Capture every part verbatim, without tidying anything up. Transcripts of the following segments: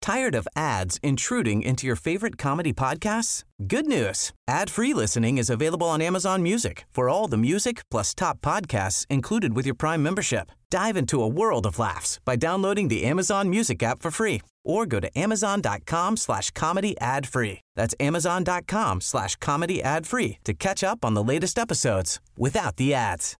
Tired of ads intruding into your favorite comedy podcasts? Good news. Ad-free listening is available on Amazon Music for all the music plus top podcasts included with your Prime membership. Dive into a world of laughs by downloading the Amazon Music app for free or go to amazon.com slash comedy ad free. That's amazon.com slash comedy ad free to catch up on the latest episodes without the ads.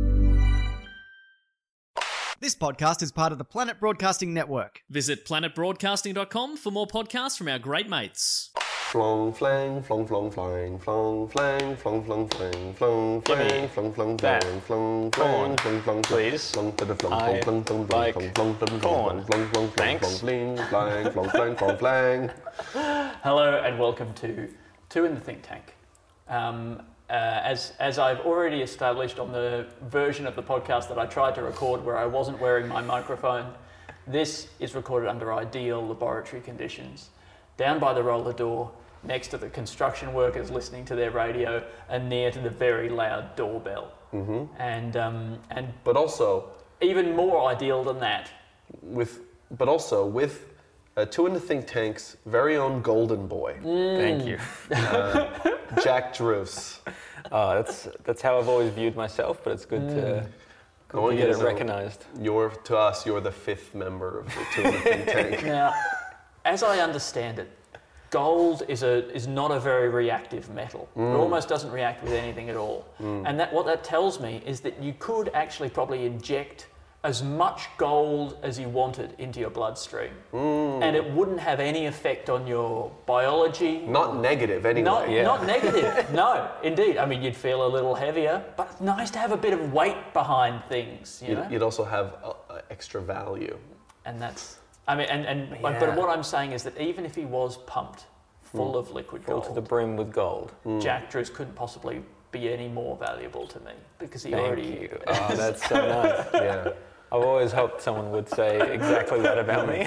This podcast is part of the Planet Broadcasting Network. Visit planet broadcasting dot com for more podcasts from our great mates. Flong flang, flong flong flying, flong flang, flong flong flying, flong flang, flong flong flying, flong flang, flong flong please. Flong to the flong flong flong flong flong flong flong flong flong flong flong fling flying, flong flang, flong flang. Hello and welcome to Two in the Think Tank. Um, uh, as as I've already established on the version of the podcast that I tried to record where I wasn't wearing my microphone, this is recorded under ideal laboratory conditions, down by the roller door, next to the construction workers listening to their radio, and near to the very loud doorbell. Mm-hmm. And um, and but also even more ideal than that, with but also with uh, Two in the Think Tank's very own golden boy. Mm. Thank you. Uh, Jack Druce. Uh, that's that's how I've always viewed myself, but it's good mm. to, good to get it recognised. You're to us, you're the fifth member of the Two in the Think Tank. Now, as I understand it, gold is a is not a very reactive metal. Mm. It almost doesn't react with anything at all. Mm. And that what that tells me is that you could actually probably inject as much gold as you wanted into your bloodstream, mm. and it wouldn't have any effect on your biology. Not negative, anyway. Not, yeah. not negative, no, indeed. I mean, you'd feel a little heavier, but it's nice to have a bit of weight behind things, you you'd, know? You'd also have uh, uh, extra value. And that's... I mean, and, and yeah. but what I'm saying is that even if he was pumped full mm. of liquid full gold, to the brim with gold, mm. Jack Druce couldn't possibly be any more valuable to me because he Thank already. You. Oh, that's so nice. Yeah, I've always hoped someone would say exactly that about me.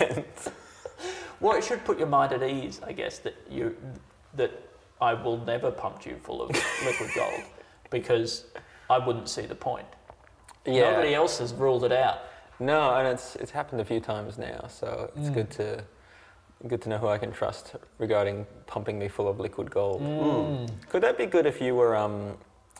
Well, it should put your mind at ease, I guess, that you that I will never pump you full of liquid gold because I wouldn't see the point. Yeah. Nobody else has ruled it out. No, and it's it's happened a few times now, so it's mm. good to good to know who I can trust regarding pumping me full of liquid gold. Mm. Could that be good if you were? Um,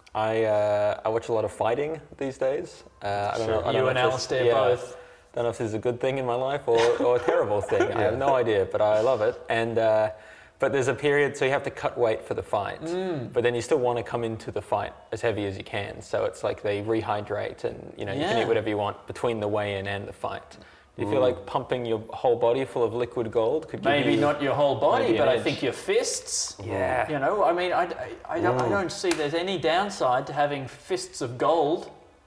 I uh, I watch a lot of fighting these days. Uh, I don't sure. know. I don't you know and if Alistair yeah, both. Don't know if this is a good thing in my life or, or a terrible thing. Yeah. I have no idea, but I love it. And uh, but there's a period, so you have to cut weight for the fight, mm. but then you still want to come into the fight as heavy as you can. So it's like they rehydrate, and you know you yeah. can eat whatever you want between the weigh-in and the fight. Do you mm. feel like pumping your whole body full of liquid gold could give maybe you not your whole body, but I edge. think your fists. Yeah. You know, I mean, I, I, I, don't, I don't see there's any downside to having fists of gold.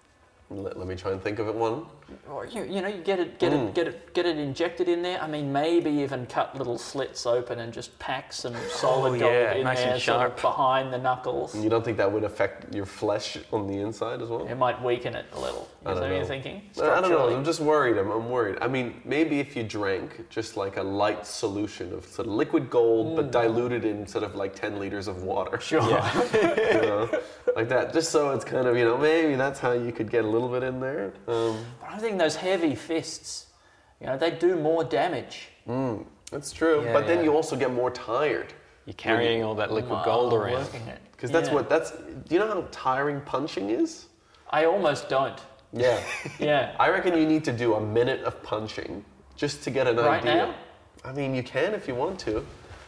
Let, let me try and think of it one. Or you, you know, you get it, get mm. it, get it, get it injected in there. I mean, maybe even cut little slits open and just pack some solid oh, gold yeah. in nice there, and sort sharp. of behind the knuckles. You don't think that would affect your flesh on the inside as well? It might weaken it a little. Is that what you're thinking? I don't know. I'm just worried. I'm, I'm worried. I mean, maybe if you drank just like a light solution of sort of liquid gold, mm. but diluted in sort of like ten liters of water. Sure. Yeah. You know, like that. Just so it's kind of, you know, maybe that's how you could get a little bit in there. Um, but I think those heavy fists, you know, they do more damage. Mm, that's true. Yeah, but then yeah. you also get more tired. You're carrying all that liquid gold oh, around. Because that's yeah. what, that's, do you know how tiring punching is? I almost don't. Yeah. Yeah. I reckon you need to do a minute of punching just to get an right idea. Now? I mean, you can if you want to.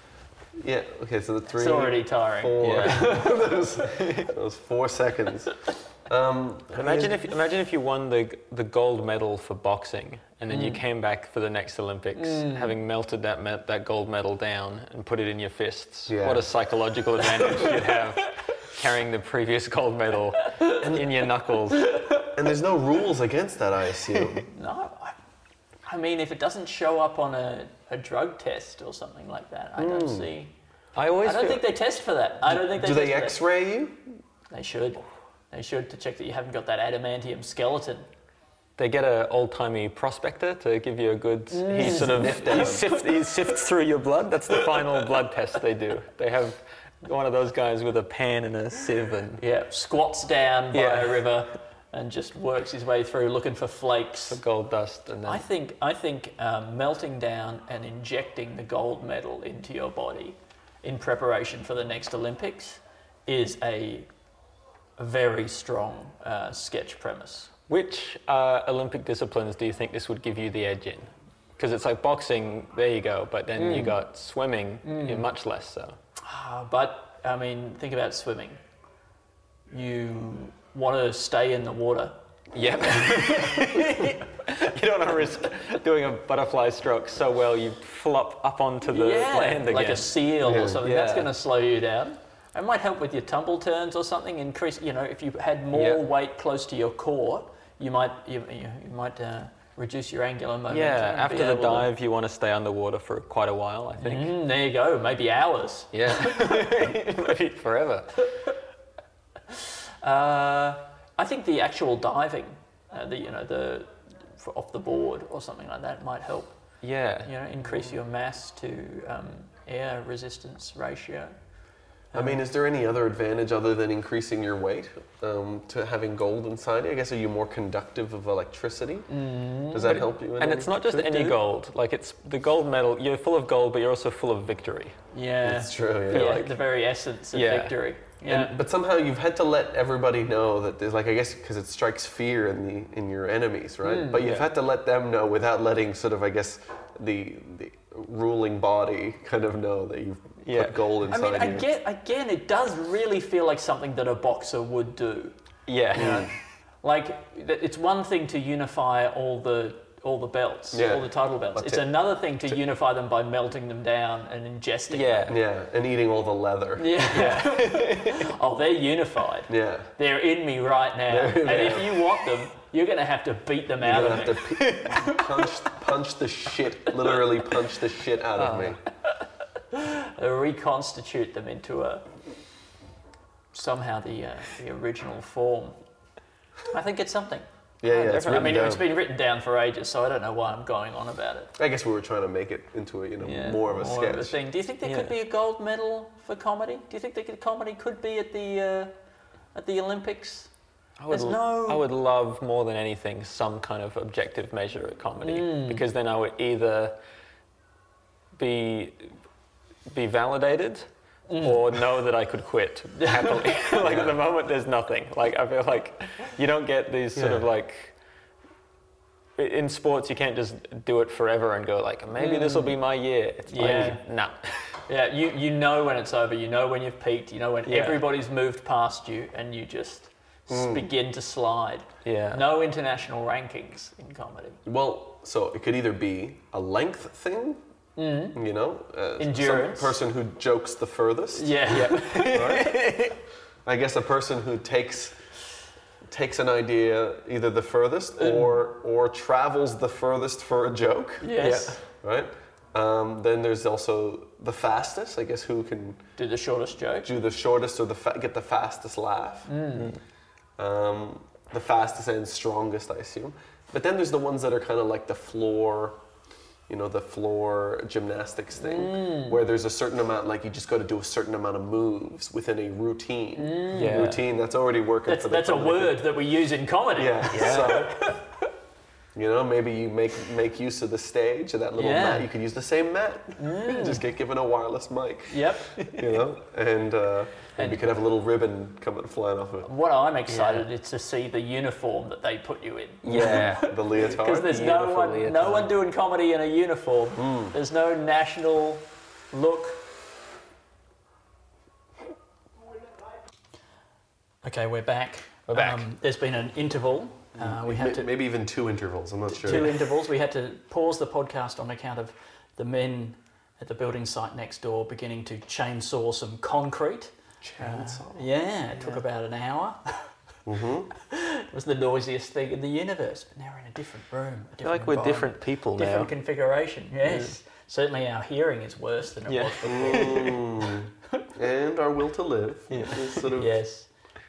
Yeah, okay, so the three... It's already tiring. Four. Yeah. those, those four seconds. Um, imagine if imagine if you won the the gold medal for boxing, and then mm. you came back for the next Olympics, mm. having melted that me- that gold medal down and put it in your fists. Yeah. What a psychological advantage you'd have carrying the previous gold medal in your knuckles. And there's no rules against that, I assume. No, I, I mean, if it doesn't show up on a, a drug test or something like that, I don't mm. see. I always. I don't feel, think they test for that. I don't think they. Do test they for X-ray that. you? They should. They should, to check that you haven't got that adamantium skeleton. They get an old-timey prospector to give you a good... Mm. He sort of he, sift, he sifts through your blood. That's the final blood test they do. They have one of those guys with a pan and a sieve and... Yeah, squats down by yeah. a river and just works his way through looking for flakes. The gold dust, and then I think I think um, melting down and injecting the gold medal into your body in preparation for the next Olympics is a very strong uh, sketch premise. Which uh, Olympic disciplines do you think this would give you the edge in? Because it's like boxing, there you go, but then mm. you got swimming, mm. you're much less so. Uh, but, I mean, think about swimming. You want to stay in the water. Yep. You don't want to risk doing a butterfly stroke so well you flop up onto the yeah, land again. Like a seal yeah. or something. Yeah. That's going to slow you down. It might help with your tumble turns or something. Increase, you know, if you had more yep. weight close to your core, you might you, you, you might uh, reduce your angular momentum. Yeah, after the dive, to... you want to stay underwater for quite a while, I think. Mm, there you go, maybe hours. Yeah, maybe forever. Uh, I think the actual diving, uh, the you know the for off the board or something like that might help. Yeah, you know, increase your mass to um, air resistance ratio. I mean, is there any other advantage other than increasing your weight um, to having gold inside you? I guess, are you more conductive of electricity? Mm. Does that but help you? In and it's not just any do? gold. Like, it's the gold medal. You're full of gold, but you're also full of victory. Yeah, that's true. Yeah, yeah like, the very essence of yeah. victory. Yeah, and, but somehow you've had to let everybody know that there's, like, I guess, because it strikes fear in the in your enemies, right? Mm, but you've yeah. had to let them know without letting sort of, I guess, the the ruling body kind of know that you've yeah. put gold inside I mean, you. again, again, it does really feel like something that a boxer would do. Yeah. You know? Like, it's one thing to unify all the all the belts, Yeah. all the title belts. But It's to- another thing to, to- unify them by melting them down and ingesting Yeah. them. Yeah, and eating all the leather. Yeah. Oh, they're unified. Yeah. They're in me right now. They're- and if you want them, you're going to have to beat them You're out gonna of have me. to p- punch, punch the shit, literally punch the shit out of me. Uh, reconstitute them into a somehow the uh, the original form. I think it's something. Yeah, yeah, it's I written mean, down. it's been written down for ages, so I don't know why I'm going on about it. I guess we were trying to make it into a, you know, Yeah, more of a more sketch. of a thing. Do you think there could Yeah. be a gold medal for comedy? Do you think that comedy could be at the uh, at the Olympics? I would, There's no- I would love more than anything some kind of objective measure at comedy, Mm. because then I would either be be validated Mm. or know that I could quit happily. Like at the moment, there's nothing. Like I feel like you don't get these sort Yeah. of like. In sports, you can't just do it forever and go like, maybe this will be my year. It's Yeah. like, nah. Yeah, you, you know when it's over, you know when you've peaked, you know when Yeah. everybody's moved past you and you just s- begin to slide. Yeah. No international rankings in comedy. Well, so it could either be a length thing, you know, uh, Endurance. some person who jokes the furthest. Yeah. Right? I guess a person who takes takes an idea either the furthest or or travels the furthest for a joke. Yes. Right. Um, then there's also the fastest. I guess who can Do the shortest joke. do the shortest or the fa- get the fastest laugh. Um, the fastest and strongest, I assume. But then there's the ones that are kind of like the floor, you know, the floor gymnastics thing, where there's a certain amount, like you just got to do a certain amount of moves within a routine. Yeah. Routine that's already working That's, for the that's a comedy. word that we use in comedy. Yeah. So, you know, maybe you make make use of the stage or that little Yeah. mat. You could use the same mat. Just get given a wireless mic. Yep. You know, and uh, maybe you could have a little ribbon coming flying off it. What I'm excited is to see the uniform that they put you in. Yeah. The leotard. Because there's no Beautiful one, no leotard. one doing comedy in a uniform. There's no national look. Okay, we're back. We're back. Um, there's been an interval. Uh, we had Ma- to maybe even two intervals. I'm not sure. two intervals. We had to pause the podcast on account of the men at the building site next door beginning to chainsaw some concrete. Chainsaw. Uh, yeah, it took about an hour. Mm-hmm. It was the noisiest thing in the universe, but now we're in a different room. A I feel different like we're environment, different people different now. configuration. Yes, certainly our hearing is worse than it Yeah. was before. Mm. And our will to live is sort of Yes,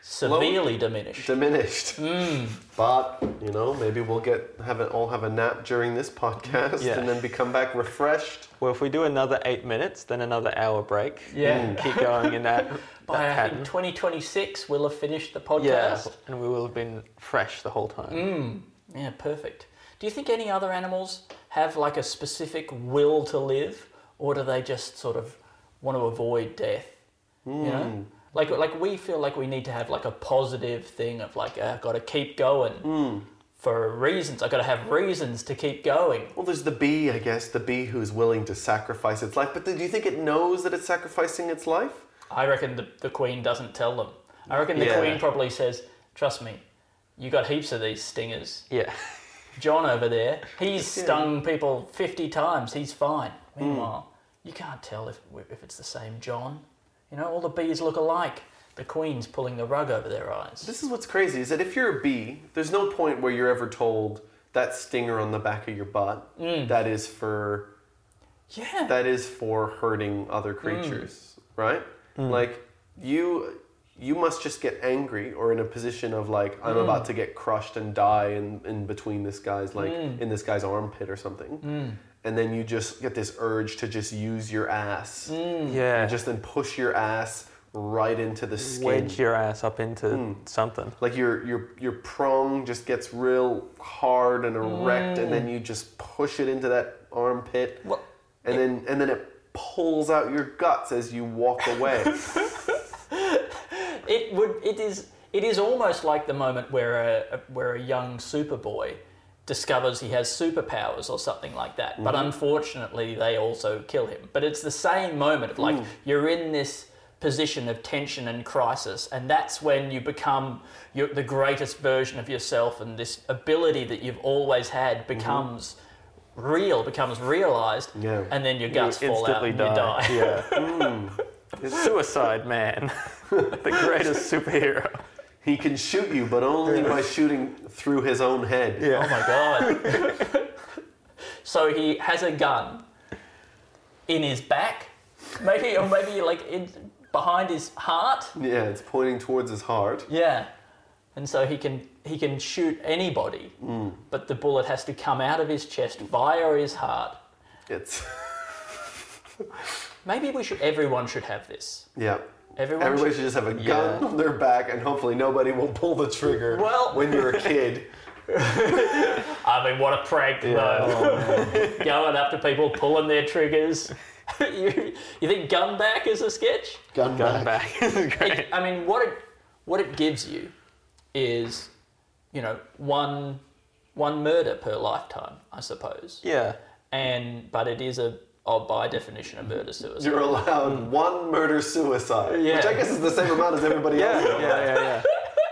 severely diminished. Diminished. Mm. But, you know, maybe we'll get have it all have a nap during this podcast Yeah. and then we come back refreshed. Well, if we do another eight minutes, then another hour break. Yeah. And keep going in that, By that I pattern. think twenty twenty-six, we'll have finished the podcast. Yeah, and we will have been fresh the whole time. Mm. Yeah, perfect. Do you think any other animals have like a specific will to live, or do they just sort of want to avoid death? Mm. You know, like like we feel like we need to have like a positive thing of like I've got to keep going Mm. for reasons. I've got to have reasons to keep going. Well, there's the bee, I guess, the bee who's willing to sacrifice its life. But do you think it knows that it's sacrificing its life? I reckon the, the queen doesn't tell them. I reckon the Yeah. queen probably says, "Trust me, you got heaps of these stingers. Yeah. John over there, he's stung people fifty times. He's fine. Meanwhile, mm. you can't tell if if it's the same John. You know, all the bees look alike. The queen's pulling the rug over their eyes." This is what's crazy, is that if you're a bee, there's no point where you're ever told that stinger on the back of your butt, Mm. that is for Yeah. that is for hurting other creatures, mm. right? Mm. Like, you you must just get angry or in a position of like, I'm mm. about to get crushed and die in, in between this guy's, like, mm. in this guy's armpit or something. Mm. And then you just get this urge to just use your ass. Mm. Yeah. And just then push your ass right into the skin. Wedge your ass up into Mm. something. Like your your your prong just gets real hard and erect, Mm. and then you just push it into that armpit, Well, and it- then and then it pulls out your guts as you walk away. It would. It is. It is almost like the moment where a, a where a young Superboy discovers he has superpowers or something like that. Mm-hmm. But unfortunately, they also kill him. But it's the same moment of like mm. you're in this position of tension and crisis, and that's when you become your, the greatest version of yourself, and this ability that you've always had becomes mm-hmm. real, becomes realized, Yeah. and then your guts You fall out and instantly you die. Yeah. mm. Suicide Man, the greatest superhero. He can shoot you, but only by shooting through his own head. Yeah. Oh my god. So he has a gun in his back, maybe, or maybe like in, behind his heart. Yeah, it's pointing towards his heart. Yeah, and so he can he can shoot anybody, Mm. but the bullet has to come out of his chest via his heart. It's Maybe we should. Everyone should have this. yeah. Everyone. Everybody should, should just have a gun Yeah. on their back, and hopefully nobody will pull the trigger Well- when you're a kid. I mean, what a prank though! Going up to people, pulling their triggers. you, you think gun back is a sketch? Gun, Gun back. back is great. It, I mean, what it what it gives you is, you know, one one murder per lifetime, I suppose. Yeah. And but it is a oh, by definition a murder suicide. You're allowed one murder suicide, Yeah. which I guess is the same amount as everybody Yeah, else. yeah, yeah,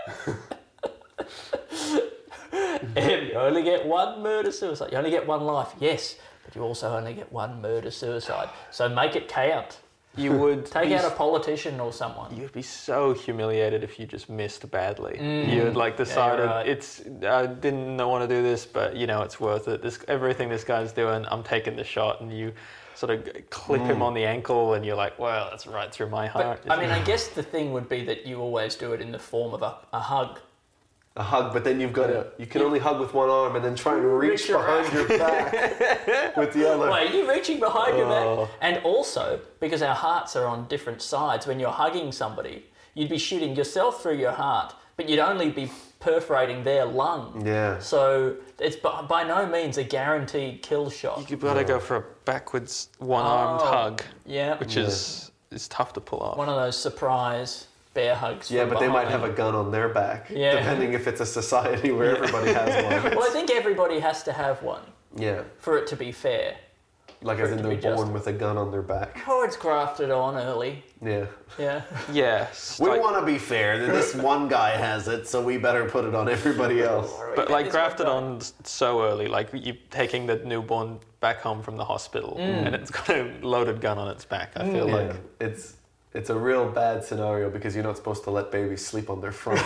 yeah. And you only get one murder suicide. You only get one life, yes, but you also only get one murder suicide. So make it count. You would Take be, out a politician or someone. You'd be so humiliated if you just missed badly. You'd like decided right. it's I didn't want to do this, but you know it's worth it. This everything this guy's doing, I'm taking the shot, and you sort of clip him on the ankle, and you're like, well, that's right through my heart. But, I mean, I guess the thing would be that you always do it in the form of a, a hug. A hug, but then you've got to, you can only hug with one arm and then try and reach Reach your behind your back with the other. Wait, you're reaching behind your Oh. back. And also, because our hearts are on different sides, when you're hugging somebody, you'd be shooting yourself through your heart, but you'd only be perforating their lung. Yeah. So it's by, by no means a guaranteed kill shot. You've got to go for a backwards one-armed Oh, hug, Yeah. which is is tough to pull off. One of those surprise bear hugs. Yeah, from but they might behind. have a gun on their back, Yeah. depending if it's a society where everybody has one. Well, I think everybody has to have one Yeah, for it to be fair. like For as it in to they're be born just- with a gun on their back. Oh, it's grafted on early. Yeah. Yeah. Yes, We like- want to be fair. that This one guy has it, so we better put it on everybody else. But like This grafted one on s- so early, like you taking the newborn back home from the hospital, and it's got a loaded gun on its back. I feel Yeah, like it's it's a real bad scenario because you're not supposed to let babies sleep on their front.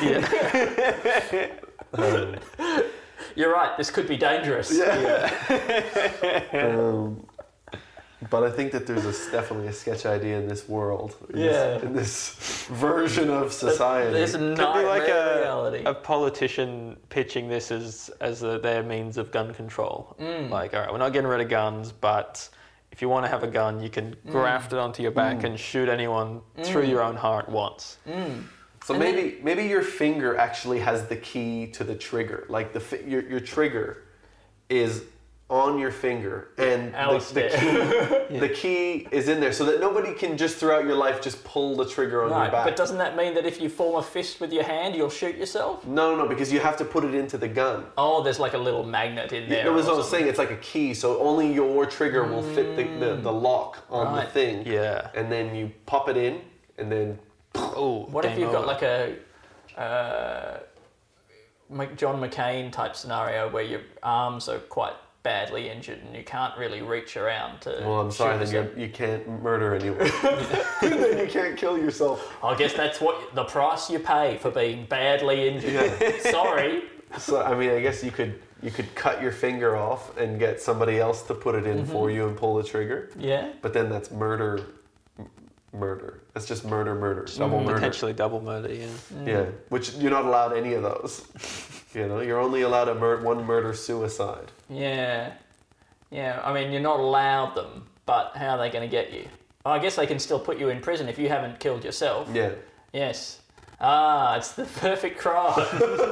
um, You're right. This could be dangerous. um, But I think that there's a, definitely a sketch idea in this world. In Yeah. This, in this version of society. There's Could be nightmare like a, reality. a politician pitching this as as a, their means of gun control. Mm. Like, all right, we're not getting rid of guns, but if you want to have a gun, you can graft it onto your back and shoot anyone through your own heart once. So And maybe maybe your finger actually has the key to the trigger. Like the fi- your your trigger is on your finger, and the, the key the key is in there, so that nobody can just throughout your life just pull the trigger on Right, your back. but doesn't that mean that if you form a fist with your hand, you'll shoot yourself? no, no, no, because you have to put it into the gun. Oh, there's like a little magnet in there. That was or what I was something. saying. It's like a key, so only your trigger will fit the, the, the lock on the Right. thing. Yeah. And then you pop it in, and then Oh, What if game you've got over. like a uh, Mc- John McCain type scenario where your arms are quite badly injured and you can't really reach around to. well, I'm sorry, shoot then yourself? you you can't murder anyone. Then you can't kill yourself. I guess that's what the price you pay for being badly injured. Yeah. Sorry. So I mean, I guess you could you could cut your finger off and get somebody else to put it in for you and pull the trigger. Yeah. But then that's murder, m- murder. That's just murder, murder, double murder. Potentially double murder, yeah. Yeah, which you're not allowed any of those. You know, you're only allowed a mur- one murder suicide. Yeah. Yeah. I mean, you're not allowed them, but how are they going to get you? Oh, I guess they can still put you in prison if you haven't killed yourself. Yeah. Yes. Ah, it's the perfect crime.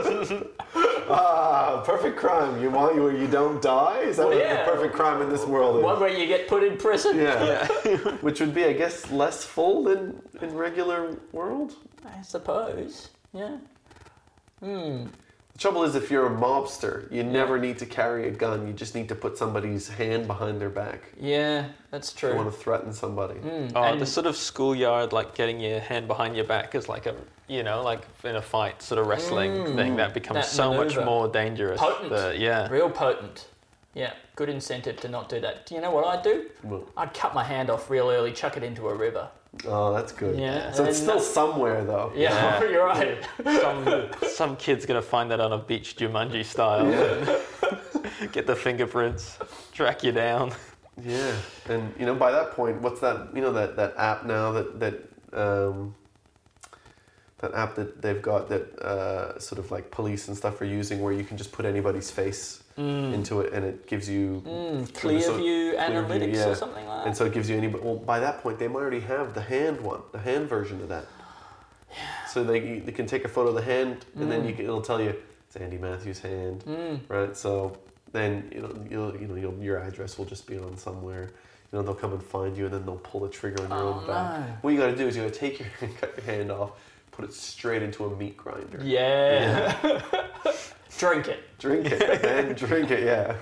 Ah, perfect crime. You want you you don't die? Is that Well, what yeah. the perfect crime in this world is? One where you get put in prison. Yeah. Which would be, I guess, less full than in regular world. I suppose. Yeah. Hmm. The trouble is, if you're a mobster, you never need to carry a gun. You just need to put somebody's hand behind their back. Yeah, that's If you want true. to threaten somebody. Oh, And- the sort of schoolyard, like getting your hand behind your back is like a, you know, like in a fight, sort of wrestling thing that becomes That so much maneuver. more dangerous. Potent. The- yeah. Real potent. Yeah, good incentive to not do that. Do you know what I'd do? Well, I'd cut my hand off real early, chuck it into a river. oh, that's good. Yeah, So it's and still that- somewhere, though. Yeah, you're right. Some, some kid's gonna find that on a beach Jumanji style. and get the fingerprints, track you down. Yeah, and you know, by that point, what's that? You know, that, that app now that that um, that app that they've got that uh, sort of like police and stuff are using, where you can just put anybody's face into it, and it gives you Mm, sort of- Clearview Clearview, Analytics yeah. or something like that. And so it gives you any. Well, by that point, they might already have the hand one, the hand version of that. So they they can take a photo of the hand, and then you can, it'll tell you it's Andy Matthews' hand, right? So then you know you'll you know you'll, your address will just be on somewhere. You know they'll come and find you, and then they'll pull the trigger on your Oh, own back. no. What you got to do is you got to take your cut your hand off, put it straight into a meat grinder. Yeah. Drink it. Drink it, and drink it, yeah.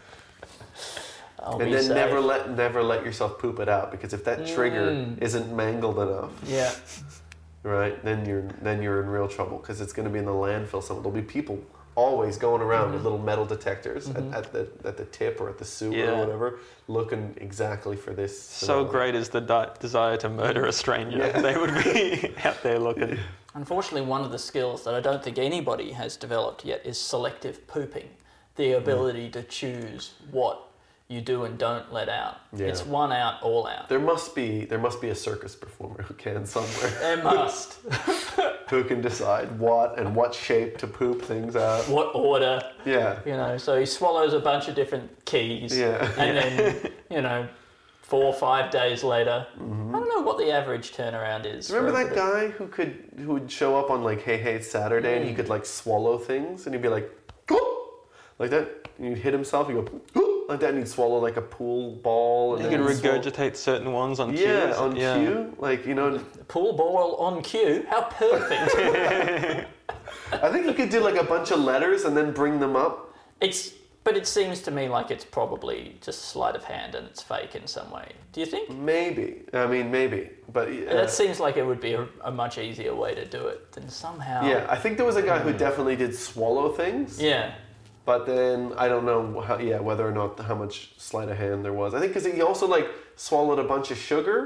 I'll And be then safe. never let never let yourself poop it out, because if that trigger Mm. isn't mangled enough, Yeah. right, then you're then you're in real trouble, because it's going to be in the landfill somewhere. There'll be people always going around with little metal detectors at, at the at the tip or at the sewer Yeah. or whatever, looking exactly for this. So phenomena. great is the di- desire to murder a stranger. Yeah. They would be out there looking. Unfortunately, one of the skills that I don't think anybody has developed yet is selective pooping. The ability to choose what you do and don't let out. Yeah. It's one out, all out. There must be there must be a circus performer who can somewhere There must. who can decide what and what shape to poop things out. What order? Yeah. You know, so he swallows a bunch of different keys. Yeah. And then, you know, four or five days later, I don't know what the average turnaround is. Remember for a that bit of- guy who could who would show up on like Hey Hey It's Saturday and he could like swallow things and he'd be like like that and you'd hit himself, you go like that and he'd swallow like a pool ball and You then could he'd swallow- regurgitate certain ones on cues. Yeah, on cue. Like, you know, Pool ball on cue? How perfect. I think you could do like a bunch of letters and then bring them up. It's, but it seems to me like it's probably just sleight of hand and it's fake in some way. Do you think? Maybe. I mean, maybe. But uh, That seems like it would be a, a much easier way to do it than somehow. yeah, I think there was a guy who definitely did swallow things. Yeah. But then I don't know how, yeah, whether or not how much sleight of hand there was. I think because he also like swallowed a bunch of sugar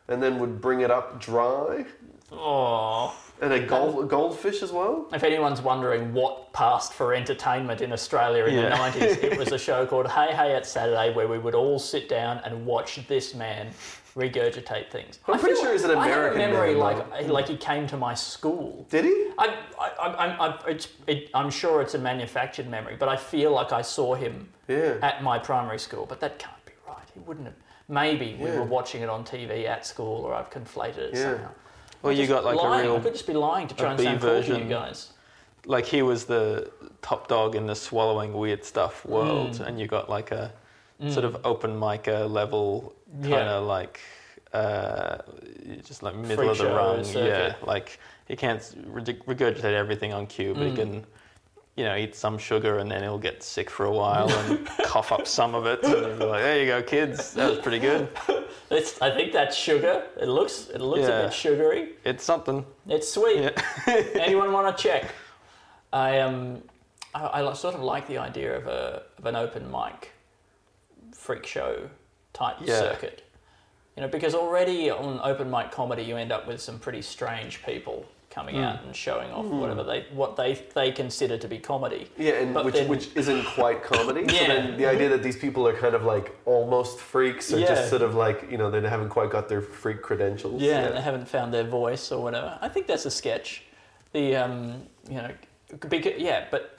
and then would bring it up dry. Oh. And a gold, goldfish as well? If anyone's wondering what passed for entertainment in Australia in Yeah. the nineties, it was a show called Hey Hey It's Saturday where we would all sit down and watch this man regurgitate things. I'm I pretty feel sure he's an I American have a memory man, like like he came to my school. Did he? I, I, I, I, it's, it, I'm sure it's a manufactured memory, but I feel like I saw him Yeah. at my primary school, but that can't be right. He wouldn't have. Maybe we Yeah. were watching it on T V at school, or I've conflated it Yeah. somehow. Well, I'm you just got like lying. a real, I could just be lying to try a and B sound cool to you version. guys. like he was the top dog in the swallowing weird stuff world, Mm. and you got like a sort of open micer level kind Yeah. of like uh, just like middle Freak of the show rung. Yeah, circuit. like he can't reg- regurgitate everything on cue, but he Mm. can, you know, eat some sugar and then he'll get sick for a while and cough up some of it. And he'll be like, there you go, kids, that was pretty good. It's, I think that's sugar. It looks it looks a Yeah. bit sugary. It's something. It's sweet. Yeah. Anyone want to check? I um, I, I li- sort of like the idea of a of an open mic freak show type Yeah. circuit. You know, because already on open mic comedy you end up with some pretty strange people coming Mm. out and showing off whatever they what they they consider to be comedy. Yeah, and But which then- which isn't quite comedy. So Yeah. then the idea that these people are kind of like almost freaks, or Yeah. just sort of like, you know, they haven't quite got their freak credentials. Yeah, and they haven't found their voice or whatever. I think that's a sketch. The um, you know, because, yeah, but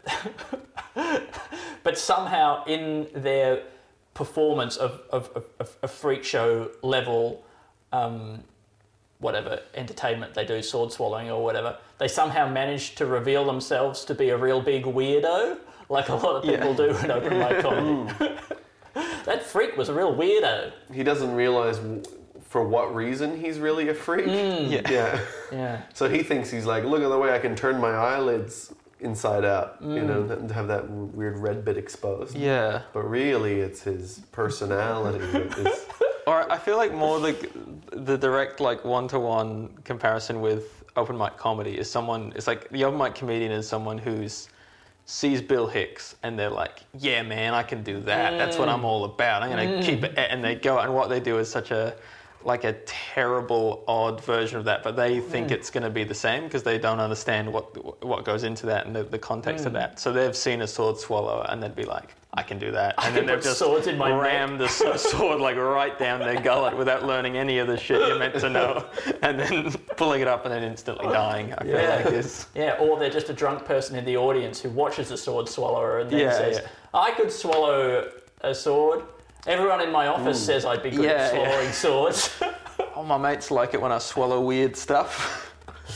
but somehow in their performance of of, of, of a freak show level, um, whatever entertainment they do, sword swallowing or whatever, they somehow manage to reveal themselves to be a real big weirdo, like a lot of people Yeah. do in open mic comedy. That freak was a real weirdo. He doesn't realize w- for what reason he's really a freak. Yeah. Yeah. Yeah. So he thinks he's like, look at the way I can turn my eyelids inside out, you know, and have that weird red bit exposed. Yeah. But really, it's his personality that is. Or I feel like more the the direct like one to one comparison with open mic comedy is someone. It's like the open mic comedian is someone who's sees Bill Hicks and they're like, yeah, man, I can do that. That's what I'm all about. I'm gonna keep it. And they go out and what they do is such a like a terrible, odd version of that, but they think it's going to be the same because they don't understand what what goes into that and the, the context of that. So they've seen a sword swallow and they'd be like, I can do that. I And can then they've put just swords in my rammed the s- sword like right down their gullet without learning any of the shit you're meant to know, and then pulling it up and then instantly dying. I feel Yeah. like is Yeah, or they're just a drunk person in the audience who watches a sword swallower and then Yeah, says, yeah. I could swallow a sword. Everyone in my office says I'd be good Yeah, at yeah. swallowing swords. all my mates like it when I swallow weird stuff.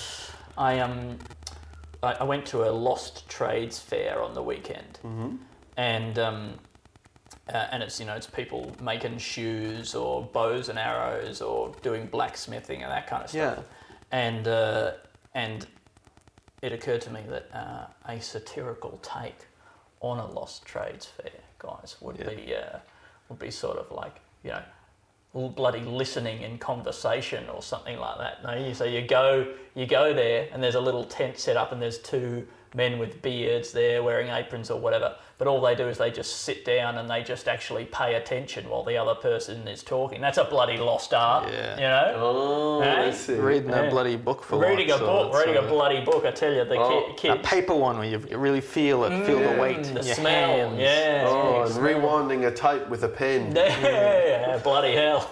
I um, I, I went to a Lost Trades fair on the weekend, and um, uh, and it's you know it's people making shoes or bows and arrows or doing blacksmithing and that kind of stuff. Yeah. And uh, and it occurred to me that uh, a satirical take on a Lost Trades fair, guys, would Yeah. be uh, would be sort of like you know. l- bloody listening in conversation or something like that. No, you, so you go, you go there, and there's a little tent set up, and there's two men with beards there wearing aprons or whatever. But all they do is they just sit down and they just actually pay attention while the other person is talking. That's a bloody lost art, Yeah. you know. Oh, Hey? I see. Reading Yeah. a bloody book for Reading a once, or book, it's, reading a uh, bloody book. I tell you, the Oh, ki- a kids. paper one where you really feel it, feel the weight Mm, in the your smell, hands. yeah. Oh, and Smell. rewinding a type with a pen. Yeah, bloody hell.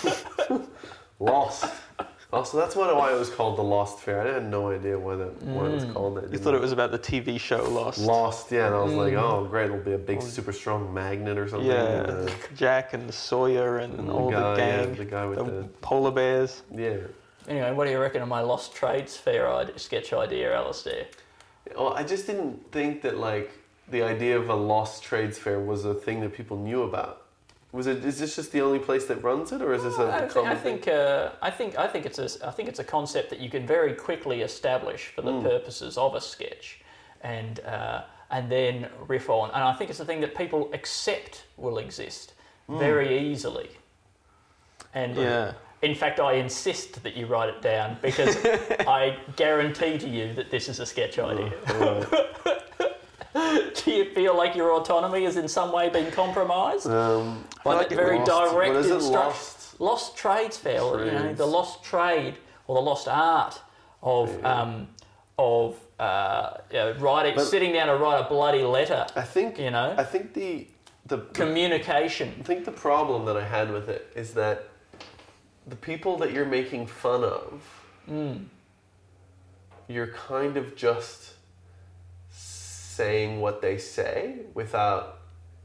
Lost. Oh, so that's why why it was called the Lost Fair. I had no idea why that why it was called that. You thought it was about the T V show Lost. Lost, yeah, and I was like, oh, great, it'll be a big, super strong magnet or something. Yeah, and, uh, Jack and Sawyer and, the all guy, the yeah, gang, the guy with the the polar bears. yeah. Anyway, what do you reckon of my Lost Trades fair idea, sketch idea, Alistair? Well, I just didn't think that like the idea of a Lost Trades Fair was a thing that people knew about. Was it? Is this just the only place that runs it, or is this a I think, common I thing? think, uh, I think, I think it's a, I think it's a concept that you can very quickly establish for the Mm. purposes of a sketch, and uh, and then riff on. And I think it's a thing that people accept will exist Mm. very easily. And uh, Yeah. in fact, I insist that you write it down because I guarantee to you that this is a sketch idea. Do you feel like your autonomy has in some way been compromised? Um, By like that it very lost. direct What is it? instruction. Lost. lost trades fair, or, you know, Trades. the lost trade or the lost art of Yeah. um, of uh, you know, writing, But- sitting down to write a bloody letter. I think You know? I think the the Communication. I think the problem that I had with it is that the people that you're making fun of, Mm. you're kind of just saying what they say without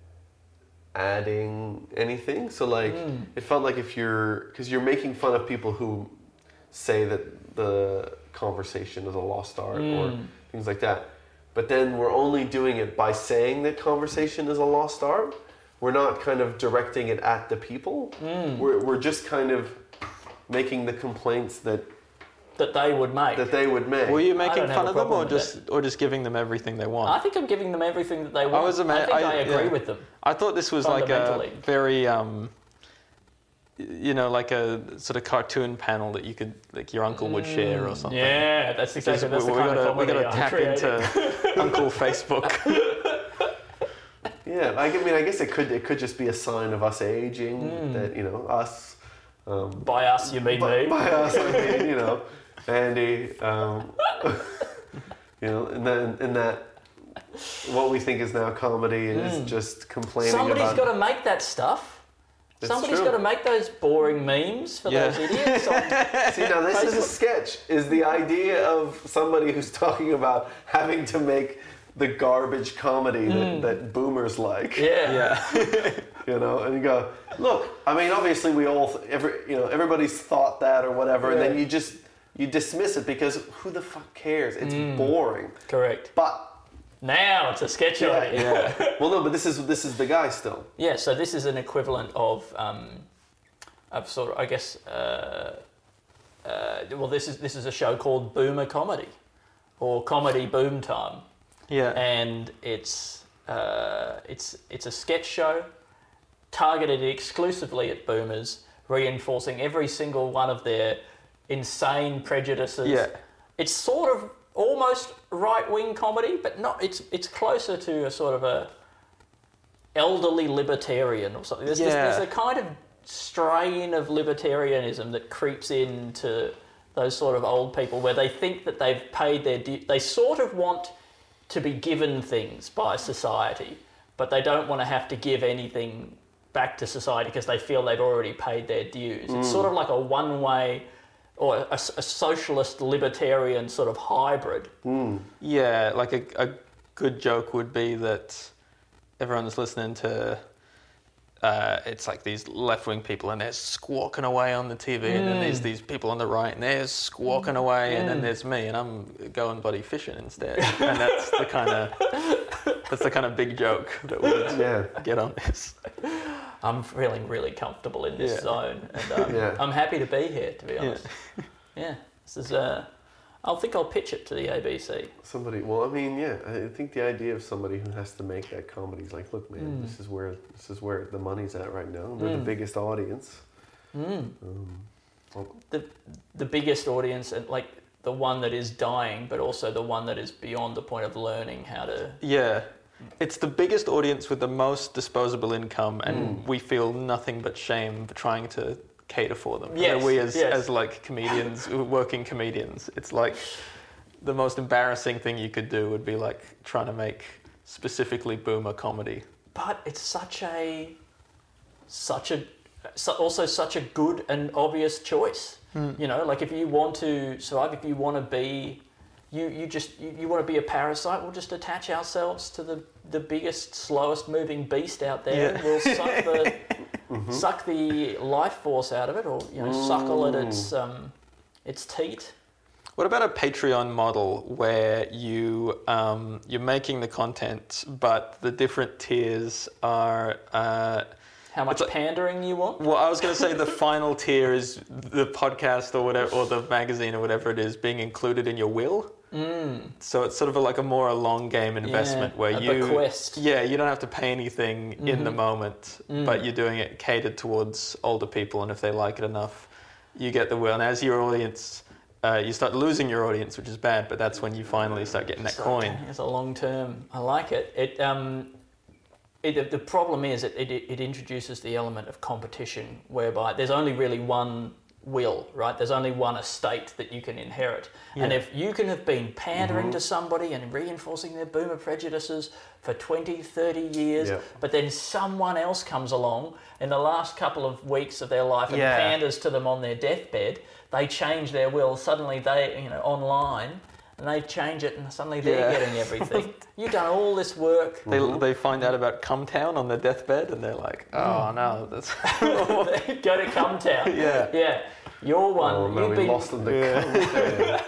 adding anything. So like, Mm. it felt like if you're, because you're making fun of people who say that the conversation is a lost art or Mm. things like that. But then we're only doing it by saying that conversation is a lost art. We're not kind of directing it at the people. Mm. We're, we're just kind of making the complaints that, That they would make. that they would make. Were you I making don't have fun a of them, problem or with just or just giving them everything they want? I think I'm giving them everything that they want. was ama- I think I, I- agree yeah. with them. I thought this was like a Fundamentally. very, um, you know, like a sort of cartoon panel that you could, like your uncle would share or something. Yeah, that's Because exactly that's we, the we kind gotta, of we comedy gotta I'm tap creating. into Uncle Facebook. Yeah, I mean, I guess it could it could just be a sign of us aging. Hmm. That, you know, us. Um, By us, you mean by, me? by us, I mean, you know, Andy. Um, you know, and then in that, what we think is now comedy is just complaining Hmm. Somebody's about. got to make that stuff. It's Somebody's true. got to make those boring memes for Yeah. those idiots. on- See, now this is a Facebook. sketch. Is the idea of somebody who's talking about having to make the garbage comedy that, that boomers like. Hmm. yeah. Yeah. You know, and you go, look, I mean, obviously we all, every, you know, everybody's thought that or whatever, and then Yeah. you just, you dismiss it because who the fuck cares? It's Hmm. boring. Correct. But, Now it's a sketch yeah, idea. yeah. Well, no, but this is, this is the guy still. Yeah, so this is an equivalent of, um, of sort of, I guess, uh, uh, well, this is this is a show called Boomer Comedy, or Comedy Boom Time, Yeah. and it's uh, it's it's a sketch show targeted exclusively at boomers, reinforcing every single one of their insane prejudices. Yeah. It's sort of almost right-wing comedy, but not. It's it's closer to a sort of a elderly libertarian or something. There's, Yeah. there's, there's a kind of strain of libertarianism that creeps into those sort of old people where they think that they've paid their due. They sort of want to be given things by society, but they don't want to have to give anything back to society because they feel they've already paid their dues. It's sort of like a one-way or a, a socialist libertarian sort of hybrid. Yeah, like a, a good joke would be that everyone's listening to, uh, it's like these left-wing people and they're squawking away on the T V, and then there's these people on the right and they're squawking away, and then there's me and I'm going buddy fishing instead. And that's the kind of that's the kind of big joke that would Yeah. get on this. I'm feeling really comfortable in this Yeah. zone, and um, Yeah. I'm happy to be here, to be honest. Yeah, this is. Uh, I think I'll pitch it to the A B C. Somebody, well, I mean, yeah, I think the idea of somebody who has to make that comedy is like, look, man, Hmm. this is where this is where the money's at right now. We're the biggest audience. Um, well, the the biggest audience, and like the one that is dying, but also the one that is beyond the point of learning how to. Yeah. It's the biggest audience with the most disposable income, and we feel nothing but shame for trying to cater for them. Yes, And we as, yes. as like comedians, working comedians, it's like the most embarrassing thing you could do would be like trying to make specifically boomer comedy. But it's such a, such a, so also such a good and obvious choice. You know, like if you want to survive, if you want to be. You, you just you, you want to be a parasite. We'll just attach ourselves to the, the biggest, slowest moving beast out there. Yeah. We'll suck the suck the life force out of it, or you know, suckle at its um, its teat. What about a Patreon model where you um, you're making the content, but the different tiers are uh, How much It's like- pandering you want? well, I was going to say the final tier is the podcast or whatever, or the magazine or whatever it is, being included in your will. Mm. So it's sort of a, like a more a long game investment Yeah, where a you bequest. yeah you don't have to pay anything in the moment, Mm. but you're doing it catered towards older people, and if they like it enough, you get the will. And as your audience, uh, you start losing your audience, which is bad, but that's when you finally start getting that So, coin. It's a long term. I like it. It um, it, the, the problem is that it, it, it introduces the element of competition, whereby there's only really one will, right? There's only one estate that you can inherit. Yeah. And if you can have been pandering mm-hmm. to somebody and reinforcing their boomer prejudices for twenty, thirty years, yeah. but then someone else comes along in the last couple of weeks of their life and yeah. panders to them on their deathbed, they change their will, suddenly they, you know, online, and they change it and suddenly they're yeah. getting everything. You've done all this work. They, they find out about Cumtown on their deathbed and they're like, oh no, that's... Go to Cumtown. Yeah. Yeah. You're one. Oh no, You've we been, lost them to yeah.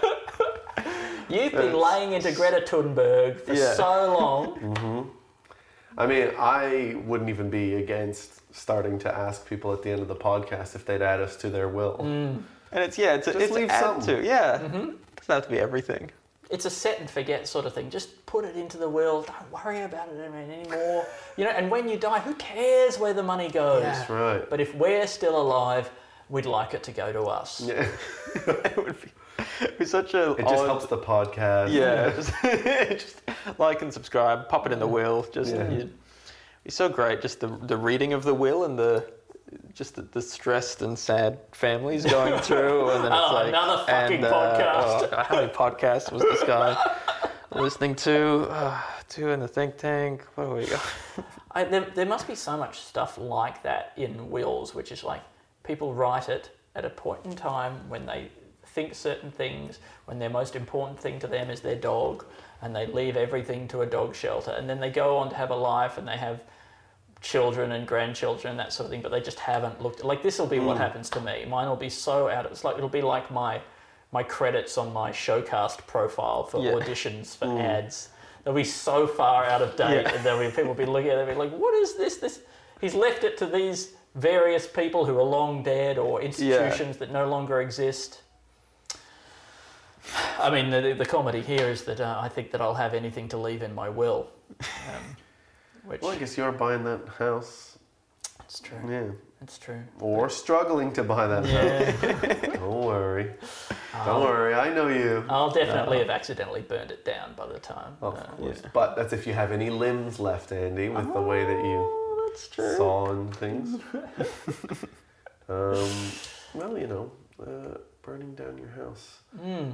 You've been laying into Greta Thunberg for yeah. so long. Mm-hmm. I mean, I wouldn't even be against starting to ask people at the end of the podcast if they'd add us to their will. Mm. And it's, yeah, it's, Just it's leave add something. to, yeah. Mm-hmm. It doesn't have to be everything. It's a set and forget sort of thing. Just put it into the will. Don't worry about it anymore. You know, and when you die, who cares where the money goes? Yeah. That's right. But if we're still alive, we'd like it to go to us. Yeah. It would be it'd be such a It just odd, helps the podcast. Yeah. just, just like and subscribe, pop it in the will. Just yeah. it'd be so great. Just the the reading of the will and the just the, the stressed and sad families going through, and then it's oh, like another fucking and, uh, podcast. Oh, how many podcasts was this guy listening to? Uh, two in the think tank. What do we got? I, there, there must be so much stuff like that in wills, which is like people write it at a point in time when they think certain things, when their most important thing to them is their dog, and they leave everything to a dog shelter, and then they go on to have a life and they have children and grandchildren and that sort of thing, but they just haven't looked like this will be mm. what happens to me. Mine will be so out of, it's like it'll be like my my credits on my Showcast profile for yeah. auditions for mm. ads. They'll be so far out of date yeah. and there'll be people be looking at it and be like, what is this? This he's left it to these various people who are long dead or institutions yeah. that no longer exist. I mean, the, the comedy here is that uh, I think that I'll have anything to leave in my will. Um, which, well, I guess you're buying that house. It's true. Yeah. It's true. Or struggling to buy that yeah. house. Don't worry. Don't um, worry, I know you. I'll definitely uh, have accidentally burned it down by the time. Of uh, course. Yeah. But that's if you have any limbs left, Andy, with oh, the way that you that's true. saw and things. um, well, you know, uh, burning down your house. Mm.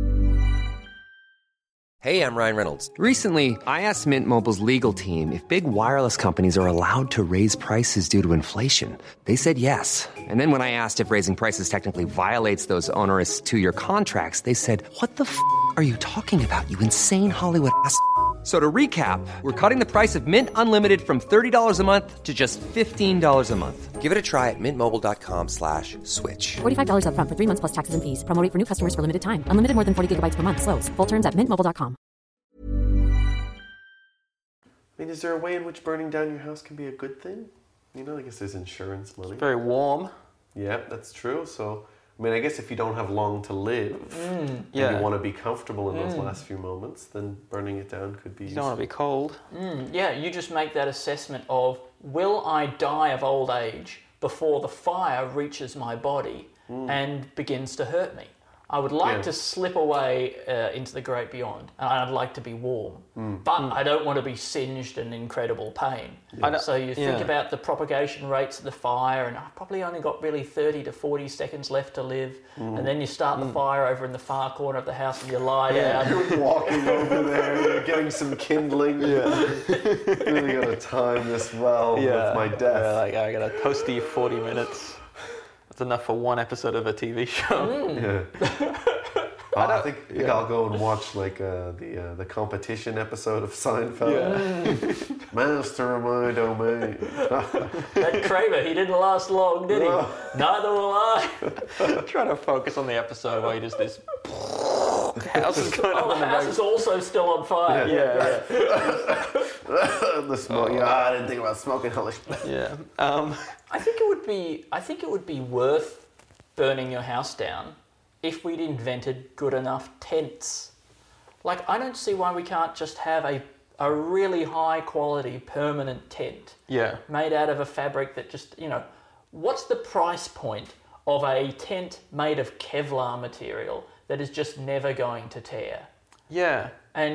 Hey, I'm Ryan Reynolds. Recently, I asked Mint Mobile's legal team if big wireless companies are allowed to raise prices due to inflation. They said yes. And then when I asked if raising prices technically violates those onerous two-year contracts, they said, what the f*** are you talking about, you insane Hollywood ass f- So to recap, we're cutting the price of Mint Unlimited from thirty dollars a month to just fifteen dollars a month. Give it a try at mintmobile.com slash switch. forty-five dollars up front for three months plus taxes and fees. Promo rate for new customers for limited time. Unlimited more than forty gigabytes per month. Slows full terms at mint mobile dot com. I mean, is there a way in which burning down your house can be a good thing? You know, I guess there's insurance money. It's very warm. Yeah, that's true. So, I mean, I guess if you don't have long to live mm. and yeah. you want to be comfortable in those mm. last few moments, then burning it down could be You useful. don't want to be cold. Mm. Yeah, you just make that assessment of, will I die of old age before the fire reaches my body mm. and begins to hurt me? I would like yeah. to slip away uh, into the great beyond, and I'd like to be warm, mm. but mm. I don't want to be singed and incredible pain. Yeah. So you think yeah. about the propagation rates of the fire, and I've probably only got really thirty to forty seconds left to live, mm. and then you start the mm. fire over in the far corner of the house and you lie yeah. down. You're walking over there, you're getting some kindling. Yeah. Really got to time this well yeah. with my death. Yeah, like I got a toasty forty minutes. That's enough for one episode of a T V show. Mm. Yeah. I, I think, I think yeah. I'll go and watch like uh, the uh, the competition episode of Seinfeld. Yeah. Master of my domain. That Kramer, he didn't last long, did he? No. Neither will I. Trying to focus on the episode while you just this house is going Oh, on the in house the is also still on fire. Yeah, yeah. The smoke. Oh. Yeah, I didn't think about smoking. Hellish. yeah. Um, I think it would be. I think it would be worth burning your house down if we'd invented good enough tents. Like, I don't see why we can't just have a a really high quality permanent tent yeah. made out of a fabric that just, you know, what's the price point of a tent made of Kevlar material that is just never going to tear? Yeah. And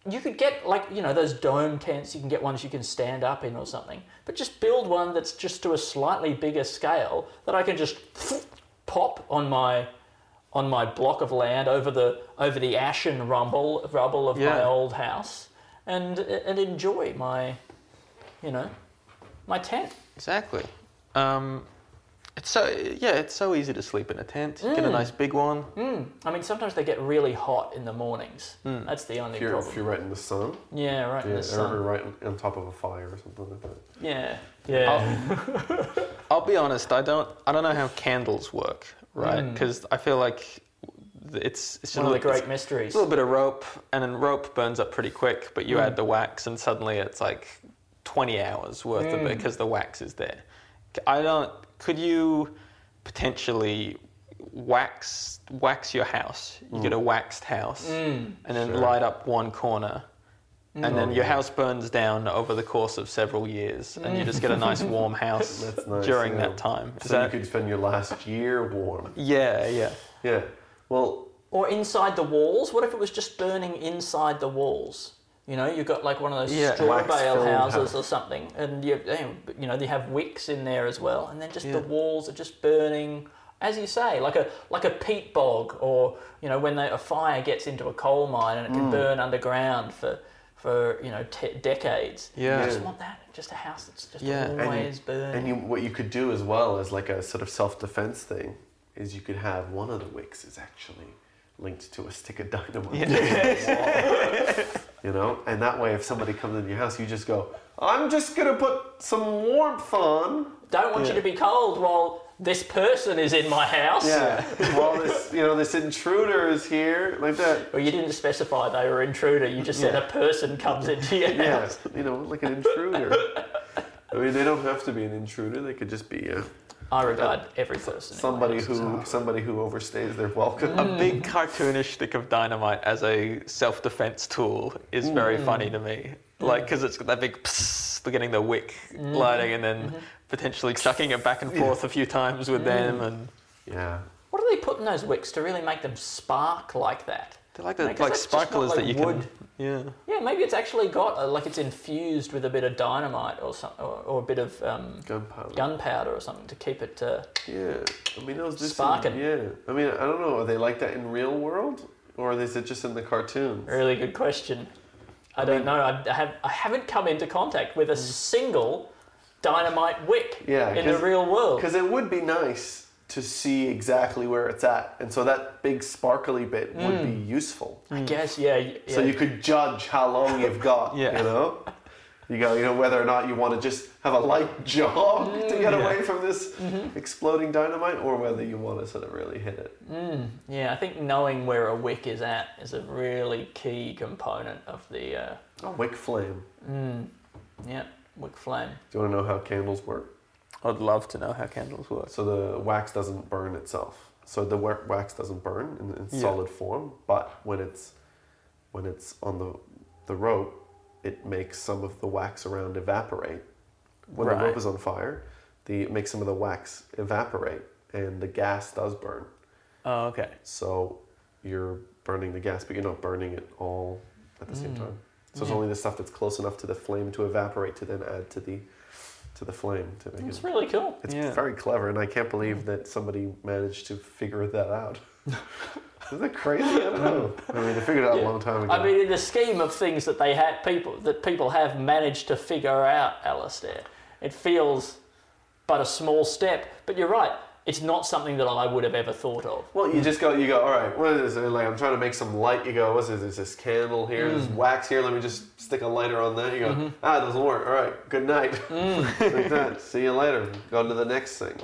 you could get like, you know, those dome tents, you can get ones you can stand up in or something, but just build one that's just to a slightly bigger scale that I can just pop on my on my block of land over the over the ashen rubble rubble of Yeah. my old house and and enjoy my, you know, my tent. Exactly. Um, it's so yeah, it's so easy to sleep in a tent. You Get a nice big one. Mm. I mean, sometimes they get really hot in the mornings. That's the only If you're, problem. if you're right in the sun, Yeah, right in yeah, the sun. or right on top of a fire or something like that. Yeah, yeah. I'll be honest. I don't. I don't know how candles work, right? Because I feel like it's it's just One a of the little- great it's mysteries. a little bit of rope, and then rope burns up pretty quick. But you add the wax, and suddenly it's like twenty hours worth of it because the wax is there. I don't. Could you potentially wax wax your house? You get a waxed house, and then light up one corner. And then your house burns down over the course of several years, and you just get a nice warm house That's nice, during yeah. that time. Is So that- you could spend your last year warm. yeah, yeah. Yeah. Well, Or inside the walls. What if it was just burning inside the walls? You know, you've got like one of those Yeah. straw bale Wax-filled houses house. or something, and you, you know, they have wicks in there as well, and then just Yeah. the walls are just burning, as you say, like a like a peat bog, or you know, when they, a fire gets into a coal mine and it can burn underground for for you know te- decades. Yeah. You just want that, just a house that's just Yeah. And you- always burning. and you, what you could do as well as like a sort of self-defense thing is you could have one of the wicks is actually linked to a stick of dynamite. You know, and that way if somebody comes into your house, you just go, I'm just gonna put some warmth on. Don't want you to be cold while this person is in my house. Yeah. While this, you know, this intruder is here, like that. Well, you didn't specify they were intruder. You just said a person comes into your Yeah, house. you know, like an intruder. I mean, they don't have to be an intruder. They could just be uh, I regard every person. in my somebody house as who somebody who overstays their welcome. A big cartoonish stick of dynamite as a self-defense tool is very funny to me. Like, because it's got that big psst, getting the wick lighting and then potentially sucking it back and forth a few times with them. And Yeah. What do they put in those wicks to really make them spark like that? they're like the Like, is like that just not sparklers like that you wood? can. Yeah. Yeah, maybe it's actually got uh, like it's infused with a bit of dynamite or some, or, or a bit of um, Gunpowder. gunpowder or something to keep it. Uh, Yeah. I mean, those just Sparking. yeah. I mean, I don't know. Are they like that in real world, or is it just in the cartoons? really good question. I don't know. I, I have I haven't come into contact with a single dynamite wick Yeah, in the 'cause- real world. Because it would be nice to see exactly where it's at, and so that big sparkly bit would be useful. I guess, yeah. y- So yeah. you could judge how long you've got. Yeah. You know. You go, you know, whether or not you want to just have a light jog to get away from this exploding dynamite, or whether you want to sort of really hit it. Yeah, I think knowing where a wick is at is a really key component of the uh, A wick flame. yeah wick flame. Do you want to know how candles work? I'd love to know how candles work. So the wax doesn't burn itself. So the wa- wax doesn't burn in, in Yeah. solid form, but when it's when it's on the the rope, it makes some of the wax around evaporate. When the Right. rope is on fire, the it makes some of the wax evaporate, and the gas does burn. Oh, okay. So you're burning the gas, but you're not burning it all at the Mm. same time. So it's only the stuff that's close enough to the flame to evaporate to then add to the to the flame to make It's it. really cool. It's Yeah. very clever, and I can't believe that somebody managed to figure that out. Isn't that crazy? I don't know. I mean, they figured it out a long time ago. I mean, in the scheme of things that they have people that people have managed to figure out, Alistair, it feels but a small step. But you're right. It's not something that I would have ever thought of. well, you just go, you go, all right, what is this? Like, I'm trying to make some light. You go, what's this? There's this candle here, there's wax here. Let me just stick a lighter on that. You go, ah, it doesn't work. All right, good night. Like that. See you later. Go on to the next thing.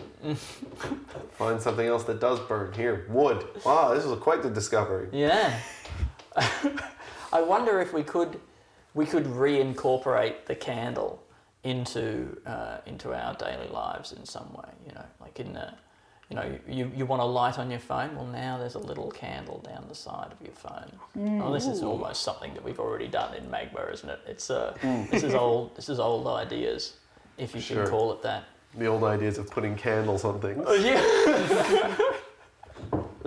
Find something else that does burn. Here, wood. Wow, this was quite the discovery. Yeah. I wonder if we could we could reincorporate the candle into uh, into our daily lives in some way. You know, like in the, you know, you, you want a light on your phone. Well, now there's a little candle down the side of your phone. Well, this is almost something that we've already done in Magma, isn't it? It's uh, this is old this is old ideas, if you Sure. can call it that. The old ideas of putting candles on things. Yeah.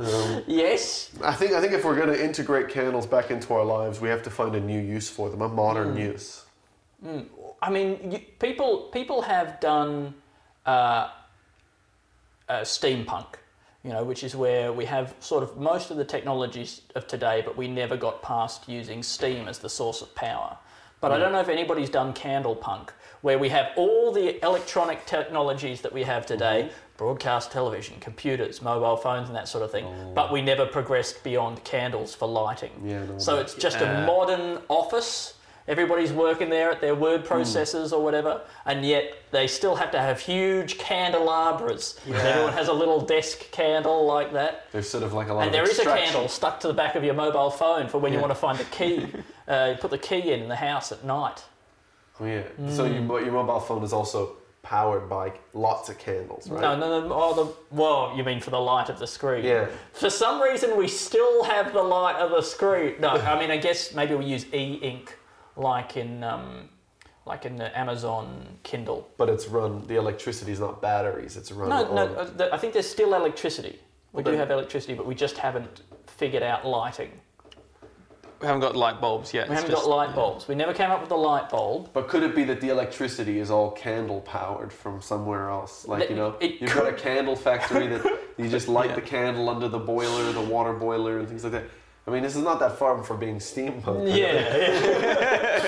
Um, yes. I think I think if we're going to integrate candles back into our lives, we have to find a new use for them, a modern mm. use. Mm. I mean, you, people people have done uh, uh, steampunk, you know, which is where we have sort of most of the technologies of today, but we never got past using steam as the source of power. But mm. I don't know if anybody's done candle punk, where we have all the electronic technologies that we have today, mm-hmm. broadcast television, computers, mobile phones and that sort of thing, oh. but we never progressed beyond candles for lighting. Yeah, no, so it's just yeah. a modern office. Everybody's working there at their word processors mm. or whatever, and yet they still have to have huge candelabras. Yeah. Everyone has a little desk candle like that. There's sort of like a lot and of And there is a candle stuck to the back of your mobile phone for when yeah. you want to find the key. uh, you put the key in in the house at night. Oh yeah. Mm. So you, your mobile phone is also powered by lots of candles, right? No, no, no. Oh, the, well, you mean for the light of the screen? Yeah. For some reason, we still have the light of the screen. No, I mean, I guess maybe we use e-ink. Like in, um, like in the Amazon Kindle. But it's run. The electricity is not batteries. It's run. No, on... no. Uh, I think there's still electricity. We well, do then... have electricity, but we just haven't figured out lighting. We haven't got light bulbs yet. We it's haven't just, got light yeah. bulbs. We never came up with a light bulb. But could it be that the electricity is all candle powered from somewhere else? Like, you know, it you've could... got a candle factory that you just light yeah. the candle under the boiler, the water boiler, and things like that. I mean, this is not that far from being steampunk. Yeah. yeah.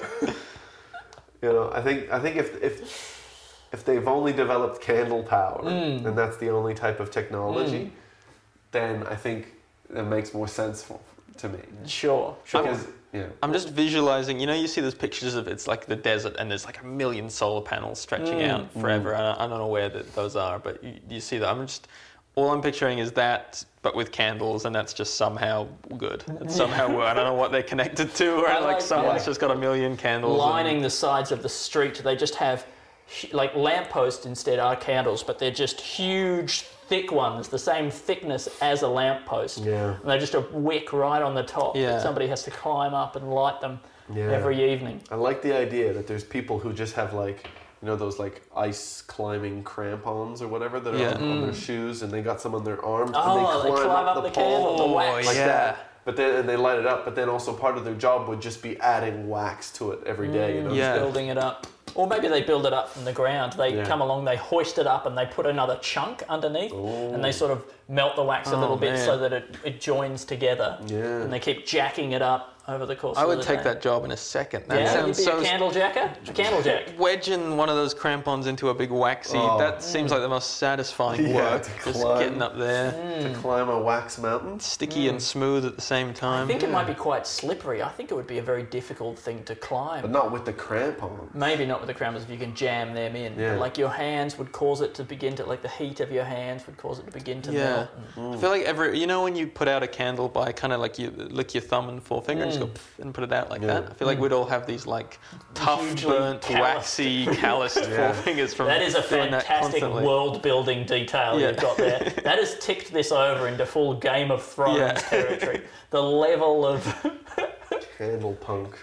You know, I think I think if if if they've only developed candle power mm. and that's the only type of technology, mm. then I think it makes more sense for, to me. Sure, sure. Because, yeah. I'm just visualizing, you know, you see those pictures of it's like the desert and there's like a million solar panels stretching mm. out forever. Mm. I, don't, I don't know where that those are, but you, you see that. I'm just, all I'm picturing is that, but with candles, and that's just somehow good. It's somehow, I don't know what they're connected to, or like, like someone's yeah. just got a million candles. Lining and... the sides of the street, they just have, like lampposts instead are candles, but they're just huge, thick ones, the same thickness as a lamppost. Yeah. And they're just a wick right on the top yeah. that somebody has to climb up and light them yeah. every evening. I like the idea that there's people who just have like, you know, those like ice climbing crampons or whatever that are yeah. on, mm. on their shoes, and they got some on their arms, oh, and they climb, they climb up, up the, the candle, pole the wax. like yeah. that. But then and they light it up, but then also part of their job would just be adding wax to it every day, you know? Yeah. Building it up. Or maybe they build it up from the ground. They yeah. come along, they hoist it up, and they put another chunk underneath, Ooh. and they sort of melt the wax a Oh, little bit man. so that it, it joins together. Yeah. And they keep jacking it up over the course I of the would day. take that job in a second. That yeah, you'd sounds be so a candle jacker? A candle jack. wedging one of those crampons into a big waxy, Oh. that Mm. seems like the most satisfying Yeah, work. to Just climb. getting up there. To climb a wax mountain. Sticky and smooth at the same time. I think it might be quite slippery. I think it would be a very difficult thing to climb. But not with the crampon. Maybe not with the crampons if you can jam them in. Yeah. But like your hands would cause it to begin to, like the heat of your hands would cause it to begin to Yeah. melt. I feel like every, you know when you put out a candle by kind of like you lick your thumb and forefinger and just go pff and put it out like Yeah. that? I feel like we'd all have these like tough, Hugely burnt, calloused. waxy, calloused Yeah. forefingers from That is a doing that fantastic constantly. world-building detail Yeah. you've got there. That has ticked this over into full Game of Thrones Yeah. territory. The level of... Candle punk.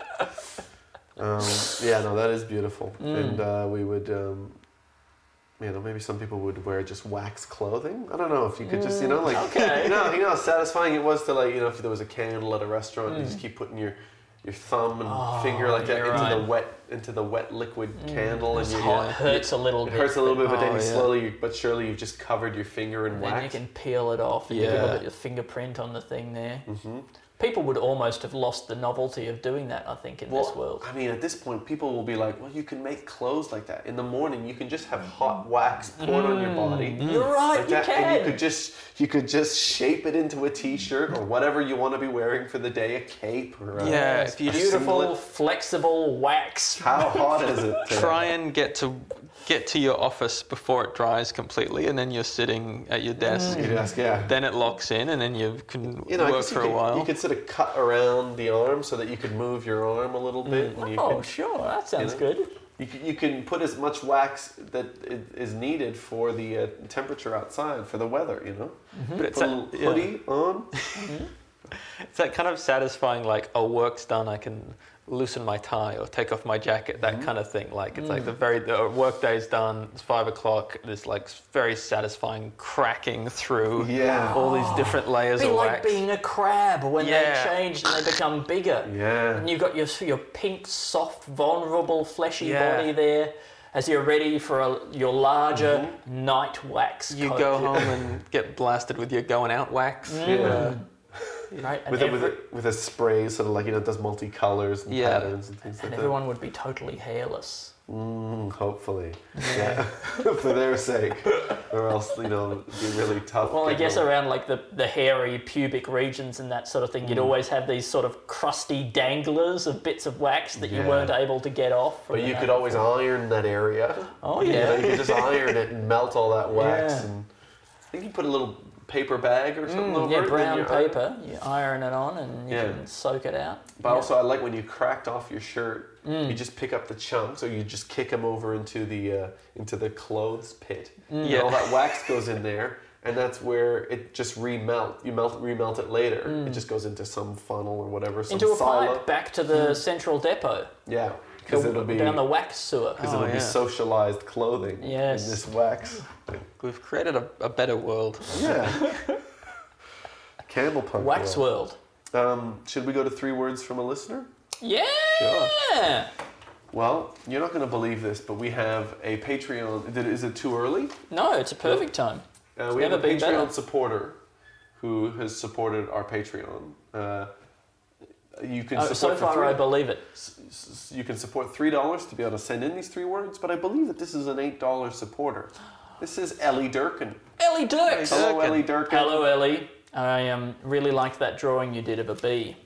Um, yeah, no, that is beautiful. Mm. And uh, we would, um, you know, maybe some people would wear just wax clothing. I don't know if you could just, you know, like, okay. you know, you know how satisfying it was to, like, you know, if there was a candle at a restaurant, Mm. you just keep putting your your thumb and Oh, finger like that you're into right. the wet into the wet liquid candle, It's and you, hot, yeah, hurts a little it bit. hurts a little bit, but then Oh, you yeah. slowly but surely you've just covered your finger in And then wax. you can peel it off and you Yeah. got your fingerprint on the thing there. Mm-hmm. People would almost have lost the novelty of doing that, I think, in Well, this world. I mean, at this point, people will be like, well, you can make clothes like that. In the morning, you can just have hot wax poured on your body. You're right, like you that, can. And you could just you could just shape it into a t-shirt or whatever you want to be wearing for the day, a cape or a, Yeah, if you just Beautiful, singlet. flexible wax. How hot is it? today? try and get to get to your office before it dries completely, and then you're sitting at your desk. Your desk, yeah. Then it locks in, and then you can You know, I work guess for you a could, while. You could sort of cut around the arm so that you could move your arm a little bit. And you Oh, could, sure, that sounds know? good. You can, you can put as much wax that i- is needed for the uh, temperature outside, for the weather, you know? But it's Put a a- little yeah. hoodie on, It's that kind of satisfying, like, oh, work's done, I can loosen my tie or take off my jacket, that mm-hmm. kind of thing. Like, it's mm. like the very, the work day's done, it's five o'clock, this, like, very satisfying cracking through yeah. all these different layers Be of like wax. being a crab when Yeah. they change and they become bigger. Yeah. And you've got your, your pink, soft, vulnerable, fleshy Yeah. body there as you're ready for a, your larger mm-hmm. night wax You coat. go home and get blasted with your going out wax. Mm. Yeah. Right? And With a, every, with, a, with a spray, sort of like, you know, it does multicolours and Yeah. patterns and things and like everyone would be totally hairless. that. Mm, hopefully. Yeah. For their sake. Or else, you know, it'd be really tough. Well, I getting guess over- around like the, the hairy pubic regions and that sort of thing, you'd always have these sort of crusty danglers of bits of wax that you Yeah. weren't able to get off. from But the you night could always before. iron that area. Oh, You know, yeah. you could just iron it and melt all that wax. Yeah. And I think you put a little paper bag or something Mm, over yeah, it. then brown you iron it. paper. You iron it on and you Yeah. can soak it out. But Yeah. also, I like when you cracked off your shirt, Mm. you just pick up the chunks, or you just kick them over into the uh, into the clothes pit. Mm. Yeah. And all that wax goes in there, and that's where it just remelt. You melt remelt it later. It just goes into some funnel or whatever. Some Mm. Into a silo. pipe back to the central depot. Yeah, because Go it'll be down the wax sewer. because Oh, it'll be yeah. socialized clothing Yes. in this wax. We've created a, a better world. Yeah. Candle punk. Wax world. world. Um, should we go to three words from a listener? Yeah. Sure. Well, you're not going to believe this, but we have a Patreon. Did- Is it too early? No, it's a perfect time. Uh, It's we have a never been Patreon better. supporter who has supported our Patreon. Uh, you can Oh, support so for far, three, I believe it. s- s- You can support three dollars to be able to send in these three words, but I believe that this is an eight dollar supporter. This is Ellie Durkin. Ellie Dirks. Hello, Durkin. Ellie Durkin. Hello, Ellie. I um, really liked that drawing you did of a bee.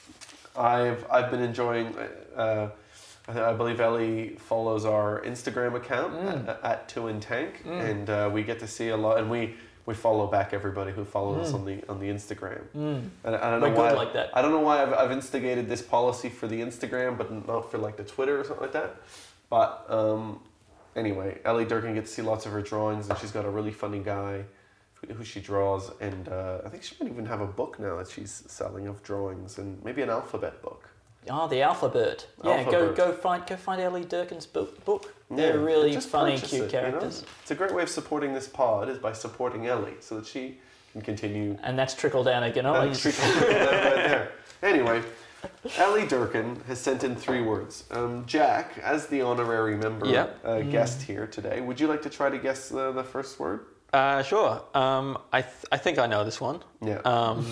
I've I've been enjoying. Uh, I, I believe Ellie follows our Instagram account Mm. at, at Two in Tank, and uh, we get to see a lot. And we, we follow back everybody who follows us on the on the Instagram. And I, I don't We're know good why. like that. I don't know why I've, I've instigated this policy for the Instagram, but not for like the Twitter or something like that. But um, anyway, Ellie Durkin gets to see lots of her drawings, and she's got a really funny guy who she draws, and uh, I think she might even have a book now that she's selling of drawings, and maybe an alphabet book. Oh, the Alphabet. Yeah, go Alphabet. go find go find Ellie Durkin's book. book. They're Yeah, really just funny, purchase cute it, you know? characters, It's a great way of supporting this pod is by supporting Ellie, so that she can continue. and that's trickle down economics. Right there. Anyway, Ellie Durkin has sent in three words. Um, Jack, as the honorary member Yep. uh, guest here today, would you like to try to guess uh, the first word? Uh, sure. Um, I th- I think I know this one. Yeah. Um,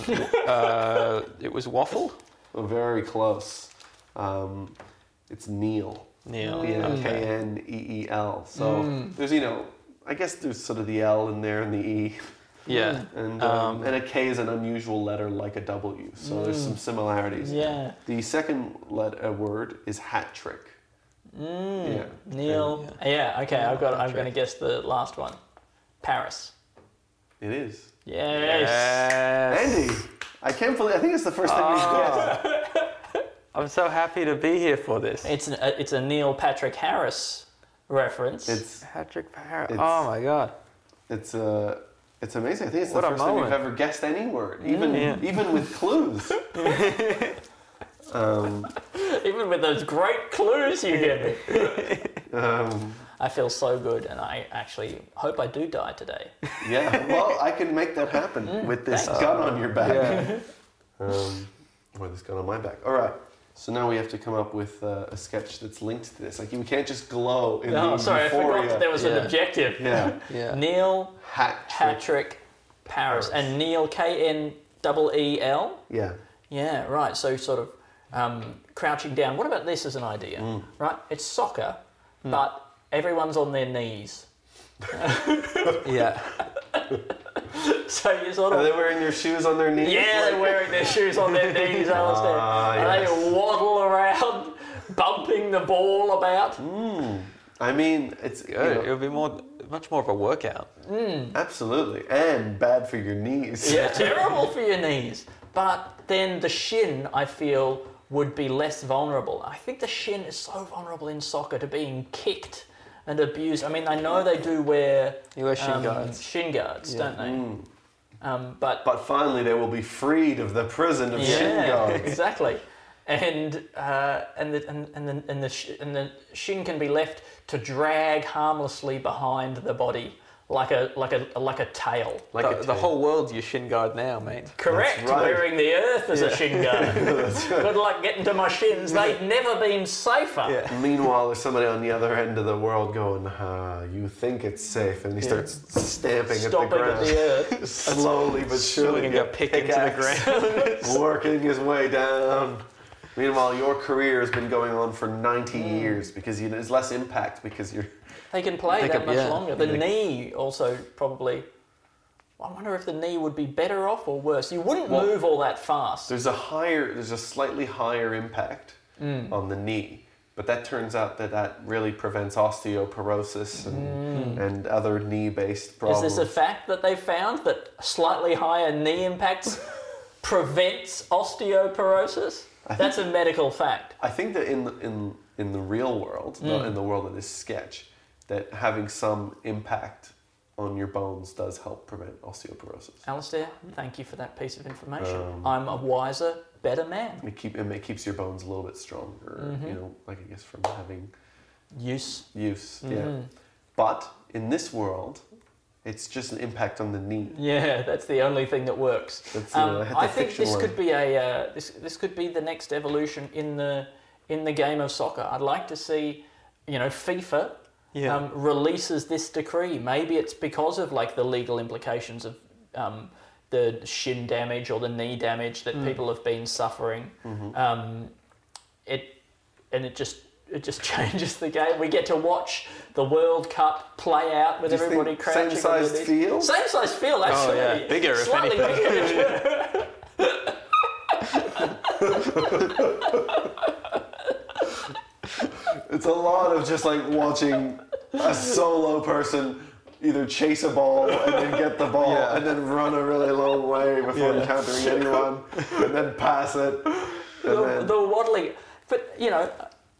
uh, it was waffle. Oh, very close. Um, it's Neil. Neil. Yeah, Okay. K N E E L. So there's, you know, I guess there's sort of the L in there and the E. Yeah. And um, Um, and a K is an unusual letter like a W, so there's some similarities. Yeah. The second let, uh, word is hat trick. Mm. Yeah. Neil. Yeah. Okay, I've got. I'm going to guess the last one. Paris. It is. Yes. Andy, I can't believe. I think it's the first thing we've guessed. I'm so happy to be here for this. It's an, uh, it's a Neil Patrick Harris reference. It's Patrick Parrott. It's- Oh my god. it's uh, it's amazing. I think it's What the a first time we've moment. ever guessed any word, even Yeah. even with clues. um, Even with those great clues you give me. um, I feel so good, and I actually hope I do die today. yeah. Well, I can make that happen with this thanks. gun on your back. Yeah. Um, or this gun on my back. All right. So now we have to come up with uh, a sketch that's linked to this. Like we can't just glow in Oh, the sorry, I euphoria. forgot that there was an Yeah. objective. Yeah. Yeah. Neil Hat trick. Patrick Paris. Paris. And Neil K N E E L. Yeah. Yeah, right. So sort of um, crouching down. What about this as an idea? Mm. Right, it's soccer, but everyone's on their knees. Yeah. So you sort Are of they wearing their shoes on their knees? yeah, they're wearing their shoes on their knees, Alistair, Ah, and yes. they waddle around, bumping the ball about. I mean, it's you know, It would be more, much more of a workout. absolutely, and bad for your knees. Yeah, terrible for your knees. But then the shin, I feel, would be less vulnerable. I think the shin is so vulnerable in soccer to being kicked and abused. I mean, I know they do wear You wear shin um, guards. shin guards, don't they? Um, but But finally, they will be freed of the prison of shin yeah, guards. exactly. And uh, and the and, and the and the sh- and the shin can be left to drag harmlessly behind the body like a like a like a tail. Like the, a the tail. whole world's your shin guard now, mate. Correct. right. Wearing the earth as a shin guard. Good luck getting to my shins. They've never been safer. Yeah. Meanwhile, there's somebody on the other end of the world going, ah, you think it's safe. And he starts stamping Stomping at the ground. at the earth. Slowly but surely. Swinging a pick into the ground. Working his way down. Meanwhile, your career has been going on for ninety Mm. years because you, there's less impact because you're... They can play They that can- much yeah. longer. The They- knee also probably. I wonder if the knee would be better off or worse. You wouldn't Well, move all that fast. There's a higher, there's a slightly higher impact Mm. on the knee, but that turns out that that really prevents osteoporosis and, and other knee-based Is problems. this a fact that they found that slightly higher knee impacts prevents osteoporosis? That's a medical fact. I think that in the, in in the real world, not Mm. in the world of this sketch, that having some impact on your bones does help prevent osteoporosis. Alistair, thank you for that piece of information. Um, I'm a wiser, better man. It keep it, it keeps your bones a little bit stronger. Mm-hmm. You know, like I guess from having Use. use. Mm-hmm. Yeah. But in this world, it's just an impact on the knee. Yeah, that's the only thing that works. That's, um, uh, the I think fiction this one. could be a uh, this this could be the next evolution in the in the game of soccer. I'd like to see, you know, FIFA Yeah. um, releases this decree. Maybe it's because of like the legal implications of um, the shin damage or the knee damage that people have been suffering. Mm-hmm. Um, it and it just. It just changes the game. We get to watch the World Cup play out with Do you everybody think crouching. same size on their knees. field? Same size field, actually. yeah. Bigger, if Slightly anything. bigger. It's a lot of just like watching a solo person either chase a ball and then get the ball Yeah. and then run a really long way before Yeah. encountering anyone and then pass it. And the, then, the waddling. But, you know,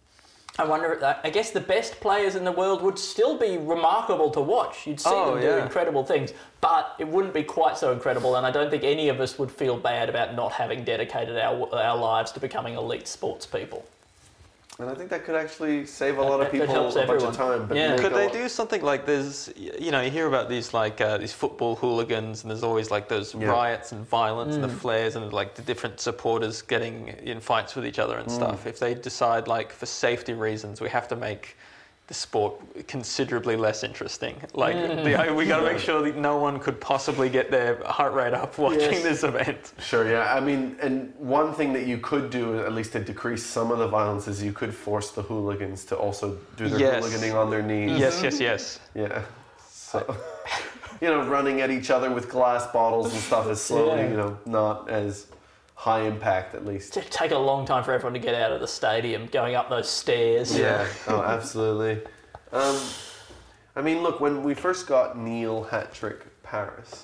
I wonder, I guess the best players in the world would still be remarkable to watch. You'd see Oh, them do yeah. incredible things, but it wouldn't be quite so incredible, and I don't think any of us would feel bad about not having dedicated our, our lives to becoming elite sports people. and I think that could actually save a lot of that- that people helps a bunch everyone. of time. But Yeah. make Could a they lot- do something like there's, you know, you hear about these like uh, these football hooligans, and there's always like those Yeah. riots and violence and the Mm. flares and like the different supporters getting in fights with each other Mm. and stuff. If they decide like for safety reasons we have to make the sport considerably less interesting, like Mm. the, we got to make sure that no one could possibly get their heart rate up watching Yes. this event. Sure, yeah. I mean, and one thing that you could do, at least to decrease some of the violence, is you could force the hooligans to also do their Yes. hooliganing on their knees. Yes, yes, yes. Yeah. So, you know, running at each other with glass bottles and stuff is slowly, Yeah. you know, not as high impact at least. It'd take a long time for everyone to get out of the stadium, going up those stairs. Yeah. Oh, absolutely. Um, I mean, look, when we first got Neil Hat-Trick Paris,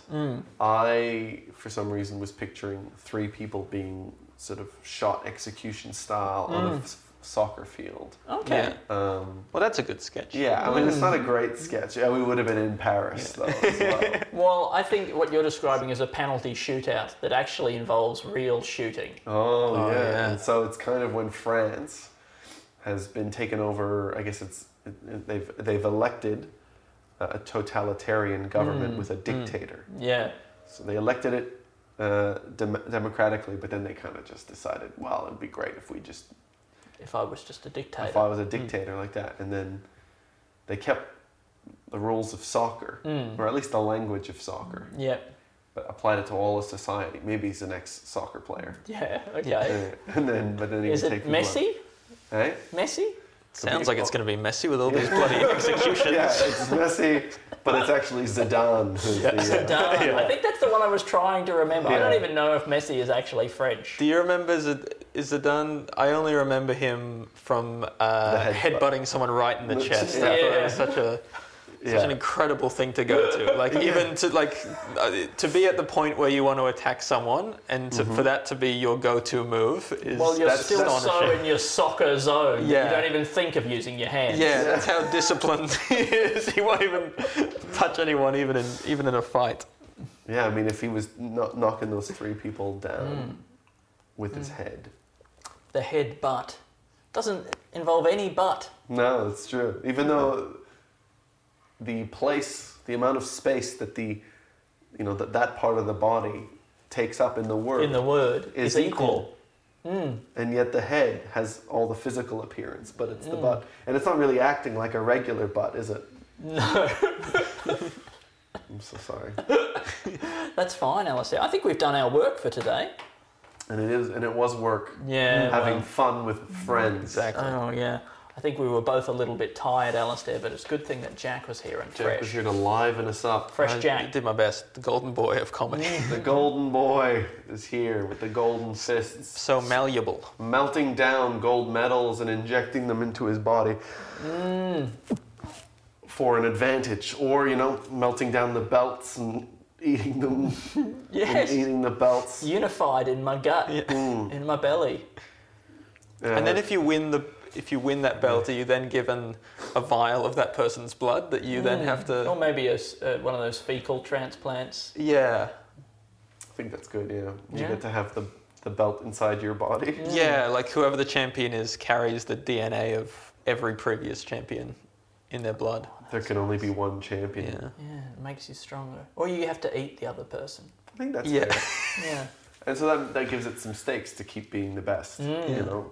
I, for some reason, was picturing three people being sort of shot execution style on a f- soccer field. Okay. Yeah. Um, Well, that's a good sketch. yeah, I mean, it's not a great sketch. Yeah, we would have been in Paris, though, as well. Well, I think what you're describing is a penalty shootout that actually involves real shooting. Oh, Oh, yeah. yeah. And so it's kind of when France has been taken over, I guess it's it, it- they've they've elected a, a totalitarian government with a dictator. Yeah. So they elected it uh, dem- democratically, but then they kind of just decided, well, it'd be great if we just If I was just a dictator. if I was a dictator like that, and then they kept the rules of soccer, or at least the language of soccer, Yeah. but applied it to all of society. Maybe he's an ex-soccer player. Yeah. Okay. Uh, and then, but then he Is would it take people out. Messi? Hey? Messi? Sounds like it's going to be messy with all these bloody executions. Yeah, it's Messi, but it's actually Zidane. Who's the, uh, Zidane. I think that's the one I was trying to remember. I Yeah. don't even know if Messi is actually French. Do you remember Zid- is Zidane? I only remember him from uh, The headbutt. headbutting someone right in the The- chest. yeah. I thought Yeah. it was such a such Yeah. an incredible thing to go to. Like even to like uh, to be at the point where you want to attack someone, and to, for that to be your go-to move is Well, you're that's still so astonishing. in your soccer zone that Yeah. you don't even think of using your hands. Yeah, that's how disciplined he is. He won't even touch anyone, even in even in a fight. Yeah, I mean, if he was no- knocking those three people down Mm. with Mm. his head. The head butt. Doesn't involve any butt. No, it's true. Even though the place, the amount of space that the, you know, that that part of the body takes up in the word. In the word is, is equal. equal. Mm. And yet the head has all the physical appearance, but it's the Mm. butt. And it's not really acting like a regular butt, is it? No. I'm so sorry. That's fine, Alistair. I think we've done our work for today. And it is, and it was work. Yeah. Having well, fun with friends. Exactly. Oh, yeah. I think we were both a little bit tired, Alistair, but it's a good thing that Jack was here and Jack fresh. was here to liven us up. Fresh I Jack. did my best. The golden boy of comedy. The golden boy is here with the golden fists. So malleable. Melting down gold medals and injecting them into his body Mm. for an advantage. Or, you know, melting down the belts and eating them. Yes. And eating the belts. Unified in my gut, Mm. in my belly. Yeah. And then if you win the if you win that belt, are you then given a vial of that person's blood that you then have to? Or maybe a s uh, one of those fecal transplants. Yeah. I think that's good, yeah. You Yeah. get to have the, the belt inside your body. Yeah, like whoever the champion is carries the D N A of every previous champion in their blood. There can only be one champion. Yeah. Yeah, it makes you stronger. Or you have to eat the other person. I think that's Yeah. fair. Yeah. And so that, that gives it some stakes to keep being the best, Mm. you Yeah. know.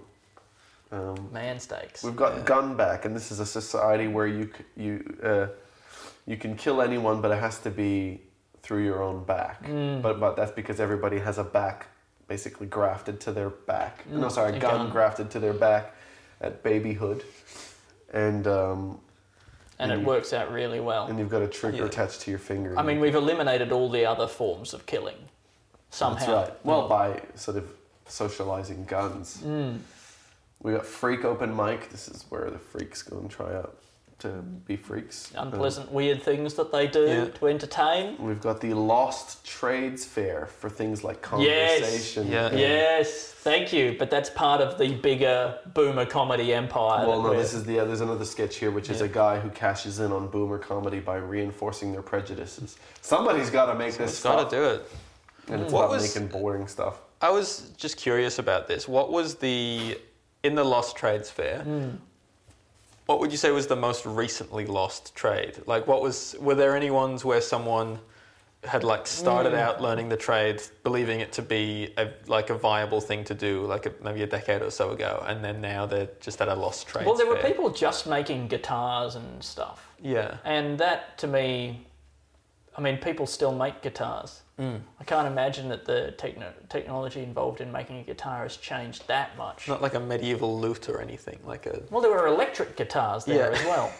Um, Man steaks. we've got Yeah. gun back, and this is a society where you c- you uh, you can kill anyone, but it has to be through your own back. Mm. But but that's because everybody has a back basically grafted to their back. Mm, No, sorry, a a gun, gun. grafted to their back at babyhood, and um, And it Mm. works out really well. and you've got a trigger Yeah. attached to your finger. I mean, we've eliminated all the other forms of killing. Somehow. That's right. Well, by sort of socializing guns. Mm. We got Freak Open Mic. This is where the freaks go and try out to be freaks. Unpleasant, weird things that they do Yeah. to entertain. Um, we've got the Lost Trades Fair for things like Yes. conversation. Yeah. and- Yes, thank you. But that's part of the bigger boomer comedy empire. Well, that no, we're- this is the. There's another sketch here, which is Yeah. a guy who cashes in on boomer comedy by reinforcing their prejudices. Somebody's got to make this It's got stuff, to do it. and it's What about was- making boring stuff. I was just curious about this. What was the in the Lost Trades Fair? What would you say was the most recently lost trade? Like, what was? Were there any ones where someone had like started out learning the trade, believing it to be a, like a viable thing to do, like a, maybe a decade or so ago, and then now they're just at a lost trade? Well, there were fair? people just making guitars and stuff. Yeah. And that, to me, I mean, people still make guitars. Mm. I can't imagine that the techno- technology involved in making a guitar has changed that much. Not like a medieval lute or anything, like a Well, there were electric guitars there Yeah. as well.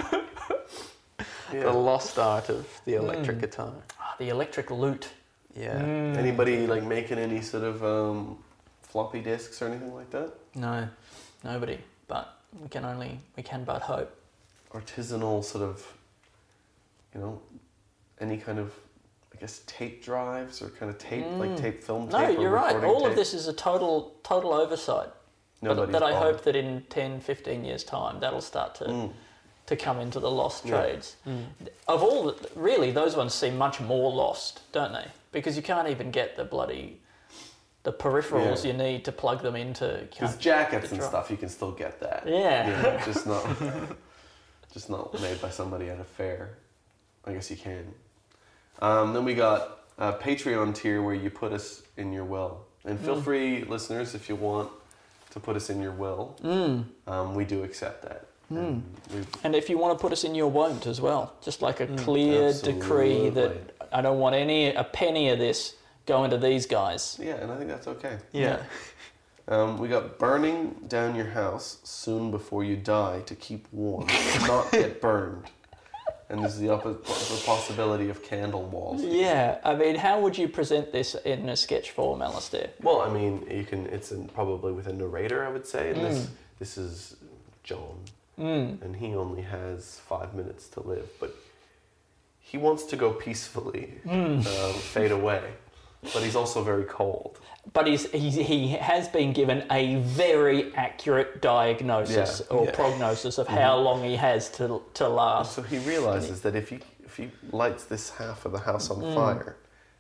the lost art of the electric Mm. guitar. Ah, the electric lute. Yeah. Anybody like making any sort of um, floppy disks or anything like that? No, nobody. But we can only, we can but hope. Artisanal sort of, you know, any kind of, I guess, tape drives or kind of tape, like tape film No, tape. or you're right. recording All tape. of this is a total total oversight. But, Nobody's but I bothered. hope that in ten, fifteen years' time, that'll start to Mm. to come into the lost Yeah. trades. Of all, the, really, those ones seem much more lost, don't they? Because you can't even get the bloody the peripherals Yeah. you need to plug them into. you Because can't jackets get and the drum. stuff, you can still get that. Yeah. You know, just not, just not made by somebody at a fair. I guess you can. Um, then we got a Patreon tier where you put us in your will, and feel Mm. free, listeners, if you want to put us in your will. Mm. Um, we do accept that. And we- And if you want to put us in your won't as well, just like a clear decree that Absolutely. I don't want any a penny of this going to these guys. yeah, and I think that's okay. Yeah. Um, we got burning down your house soon before you die to keep warm, not get burned. And there's the, oppo- the possibility of candle walls. Yeah, I mean, how would you present this in a sketch form, Alistair? Well, I mean, you can. It's in, probably with a narrator, I would say. And this, this is John, Mm. and he only has five minutes to live, but he wants to go peacefully, um, fade away. But he's also very cold. But he's, he's, he has been given a very accurate diagnosis Yeah. or Yeah. prognosis of how long he has to to last. So he realizes that if he if he lights this half of the house on Mm. fire,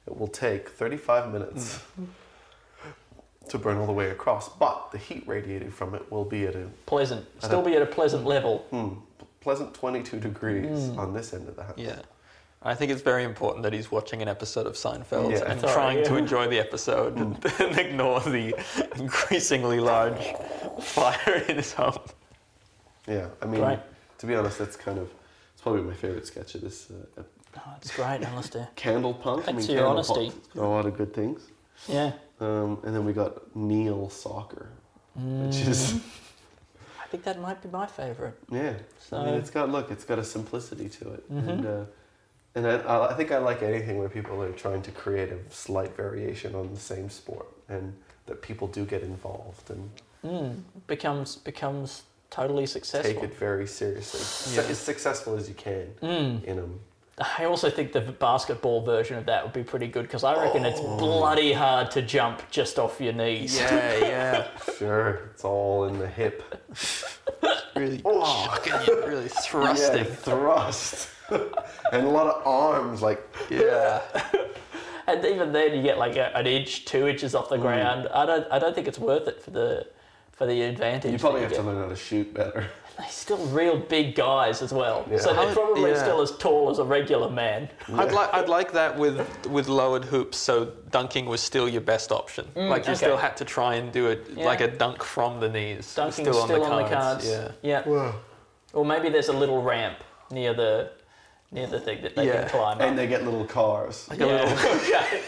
it will take thirty-five minutes to burn all the way across, but the heat radiated from it will be at a pleasant, at still a, be at a pleasant level. Hmm, pleasant twenty-two degrees Mm. on this end of the house. Yeah. I think it's very important that he's watching an episode of Seinfeld Yeah. and Sorry, trying yeah. to enjoy the episode and, and ignore the increasingly large fire in his home. Yeah, I mean, Right. to be honest, that's kind of, it's probably my favorite sketch of this. Uh, Oh, it's great, Alistair. Candle Punk. Thanks I mean, for your Candle honesty. Punk's got a lot of good things. Yeah. Um, and then we got Neil Soccer, which is, I think that might be my favourite. yeah. So- I mean, it's got, look, it's got a simplicity to it. Mhm. And, uh, and I, I I think I like anything where people are trying to create a slight variation on the same sport and that people do get involved and Mm. Becomes becomes totally successful. take it very seriously. Yeah. As successful as you can Mm. in them. I also think the basketball version of that would be pretty good because I reckon it's bloody hard to jump just off your knees. Yeah, yeah. Sure, it's all in the hip. Really chucking you, really thrusting. Yeah, thrust. And a lot of arms, like, Yeah. And even then, you get like a, an inch, two inches off the Mm. ground. I don't, I don't think it's worth it for the, for the advantage. you probably that have to get. learn how to shoot better. They're still real big guys as well, Yeah. so they're How- probably yeah. still as tall as a regular man. I'd like I'd like that with with lowered hoops, so dunking was still your best option. like you okay. still had to try and do it Yeah. like a dunk from the knees. It was Dunking's still, on, the cards. Yeah. Yeah. Or maybe there's a little ramp near the near the thing that they Yeah. can climb And up. they get little cars. Like a little Okay.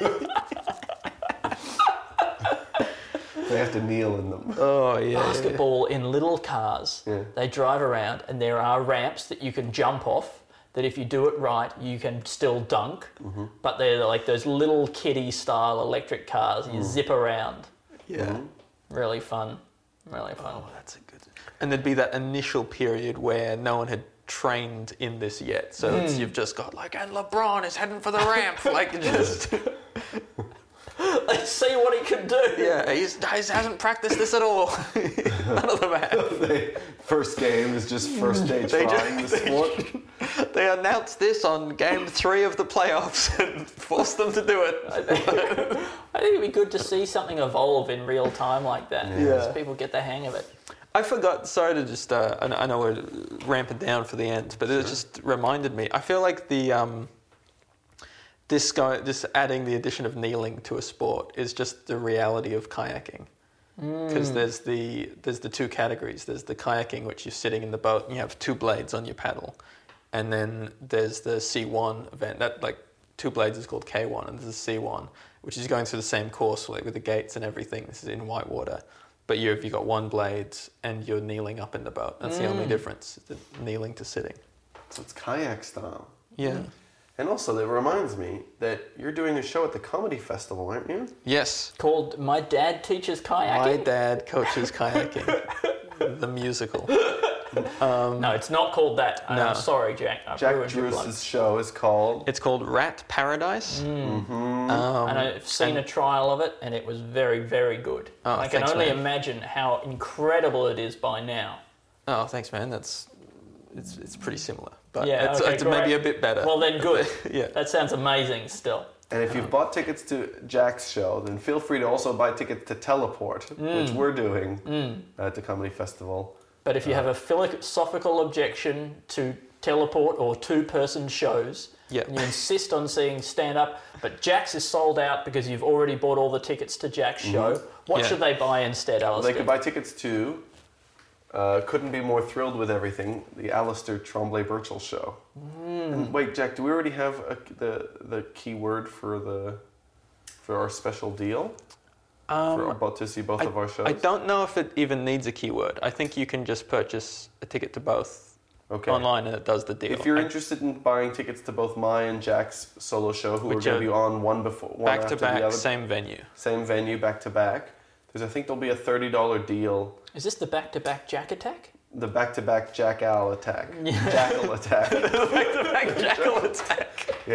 They have to kneel in them. Oh yeah. Basketball in little cars. Yeah. They drive around, and there are ramps that you can jump off. That if you do it right, you can still dunk. Mm-hmm. But they're like those little kiddie style electric cars. Mm. You zip around. Yeah. Really fun. Really fun. Oh, that's a good. And there'd be that initial period where no one had trained in this yet, so it's, you've just got like, and LeBron is heading for the ramp, like just. Let's see what he can do. Yeah, he's, he hasn't practiced this at all. None of them have. They, first game is just first day They trying just- the sport. They announced this on game three of the playoffs and forced them to do it. I think it'd be good to see something evolve in real time like that. Yeah. So people get the hang of it. I forgot, sorry to just, uh, I know- I know we're ramping down for the end, but it just reminded me. I feel like the, um, this guy, just adding the addition of kneeling to a sport is just the reality of kayaking. Because there's the there's the two categories. There's the kayaking, which you're sitting in the boat and you have two blades on your paddle. And then there's the C one event. That, like, two blades is called K one, and there's the C one, which is going through the same course, like with the gates and everything. This is in whitewater. But you've, you've got one blade and you're kneeling up in the boat. That's the only difference, the kneeling to sitting. So it's kayak style. Yeah. And also, it reminds me that you're doing a show at the Comedy Festival, aren't you? Yes. Called My Dad Teaches Kayaking. My dad coaches kayaking. The musical. No, it's not called that. No. I'm sorry, Jack. I've Jack ruined your plug. Druce's show is called... It's called Rat Paradise. And I've seen a trial of it, and it was very, very good. Oh, I can thanks, only man. imagine how incredible it is by now. Oh, thanks, man. That's it's it's pretty similar, but Yeah, it's, okay, it's maybe great. a bit better. Well, then good. Yeah. That sounds amazing still. And if you've bought tickets to Jack's show, then feel free to also buy tickets to Teleport, which we're doing at the Comedy Festival. But if you have a philosophical objection to teleport or two-person shows, Yeah. and you insist on seeing stand-up, but Jack's is sold out because you've already bought all the tickets to Jack's show, what Yeah. should they buy instead, They Alistair? could buy tickets to uh, Couldn't Be More Thrilled With Everything, the Alistair Tremblay-Birchall show. And wait, Jack, do we already have a, the the key word for the for our special deal? for about to see both I, of our shows? I don't know if it even needs a keyword. I think you can just purchase a ticket to both Okay. online and it does the deal. If you're I- interested in buying tickets to both my and Jack's solo show, who Which are going to are be on one before one back after to back, the other, same venue. same venue, back to back. There's I think there'll be a thirty dollar deal. Is this the back-to-back Jack attack? The back to back Jackal attack, Jackal attack. Back to back jackal attack. Yeah.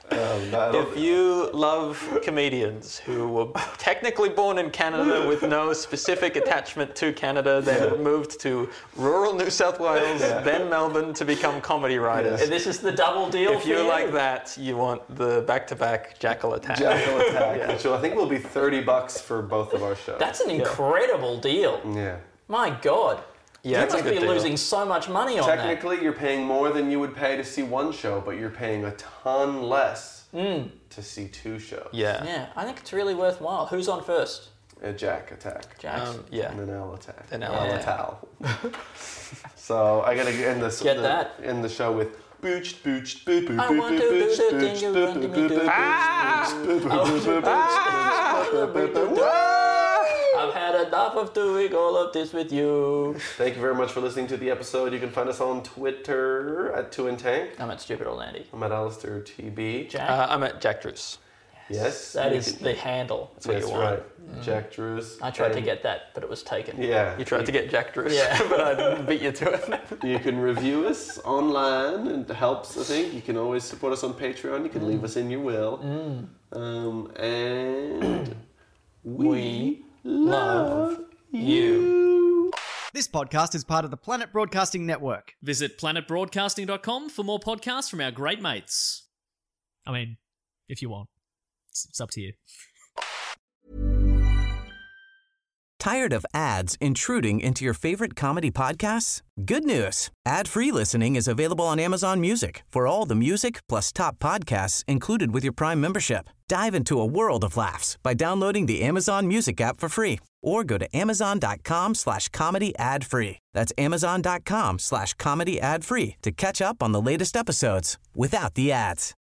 Um, no, If you love comedians who were technically born in Canada with no specific attachment to Canada, then Yeah. moved to rural New South Wales, Yeah. then Melbourne to become comedy writers. And this is the double deal If for you you. like that, you want the back-to-back Jackal Attack. Jackal Attack, which I think will be thirty bucks for both of our shows. That's an incredible deal. yeah. My God. Yeah, you it's a must good be deal. losing so much money on that. Technically, you're paying more than you would pay to see one show, but you're paying a ton less to see two shows. Yeah. Yeah, I think it's really worthwhile. Who's on first? A Jack Attack. Jax. Um, yeah. And an L Attack. An L Attack. So I gotta end this. Get the, that. End the show with. Booched, booched, boop, boop, I boop, want boop, to do booched, the thing booched, you boop, want boop, me to boop, do. boop, boop, boop, boop, boop, boop, boop. I've had enough of doing all of this with you. Thank you very much for listening to the episode. You can find us on Twitter at Two and Tank. I'm at Stupid Old Andy. I'm at Alistair T B. Jack, Uh, I'm at Jack Druce. Yes. that you is can- the handle. That's what That's you want. right. Jack Drews. I tried to And- get that, but it was taken. Yeah. You tried to get Jack Druce, Yeah. but I beat you to it. You can review us online, and it helps, I think. You can always support us on Patreon. You can leave us in your will. Um, and we, We love you. This podcast is part of the Planet Broadcasting Network. Visit planet broadcasting dot com for more podcasts from our great mates. I mean, if you want. It's, it's up to you. Tired of ads intruding into your favorite comedy podcasts? Good news. Ad-free listening is available on Amazon Music for all the music plus top podcasts included with your Prime membership. Dive into a world of laughs by downloading the Amazon Music app for free or go to amazon.com slash comedy ad free. That's amazon.com slash comedy ad free to catch up on the latest episodes without the ads.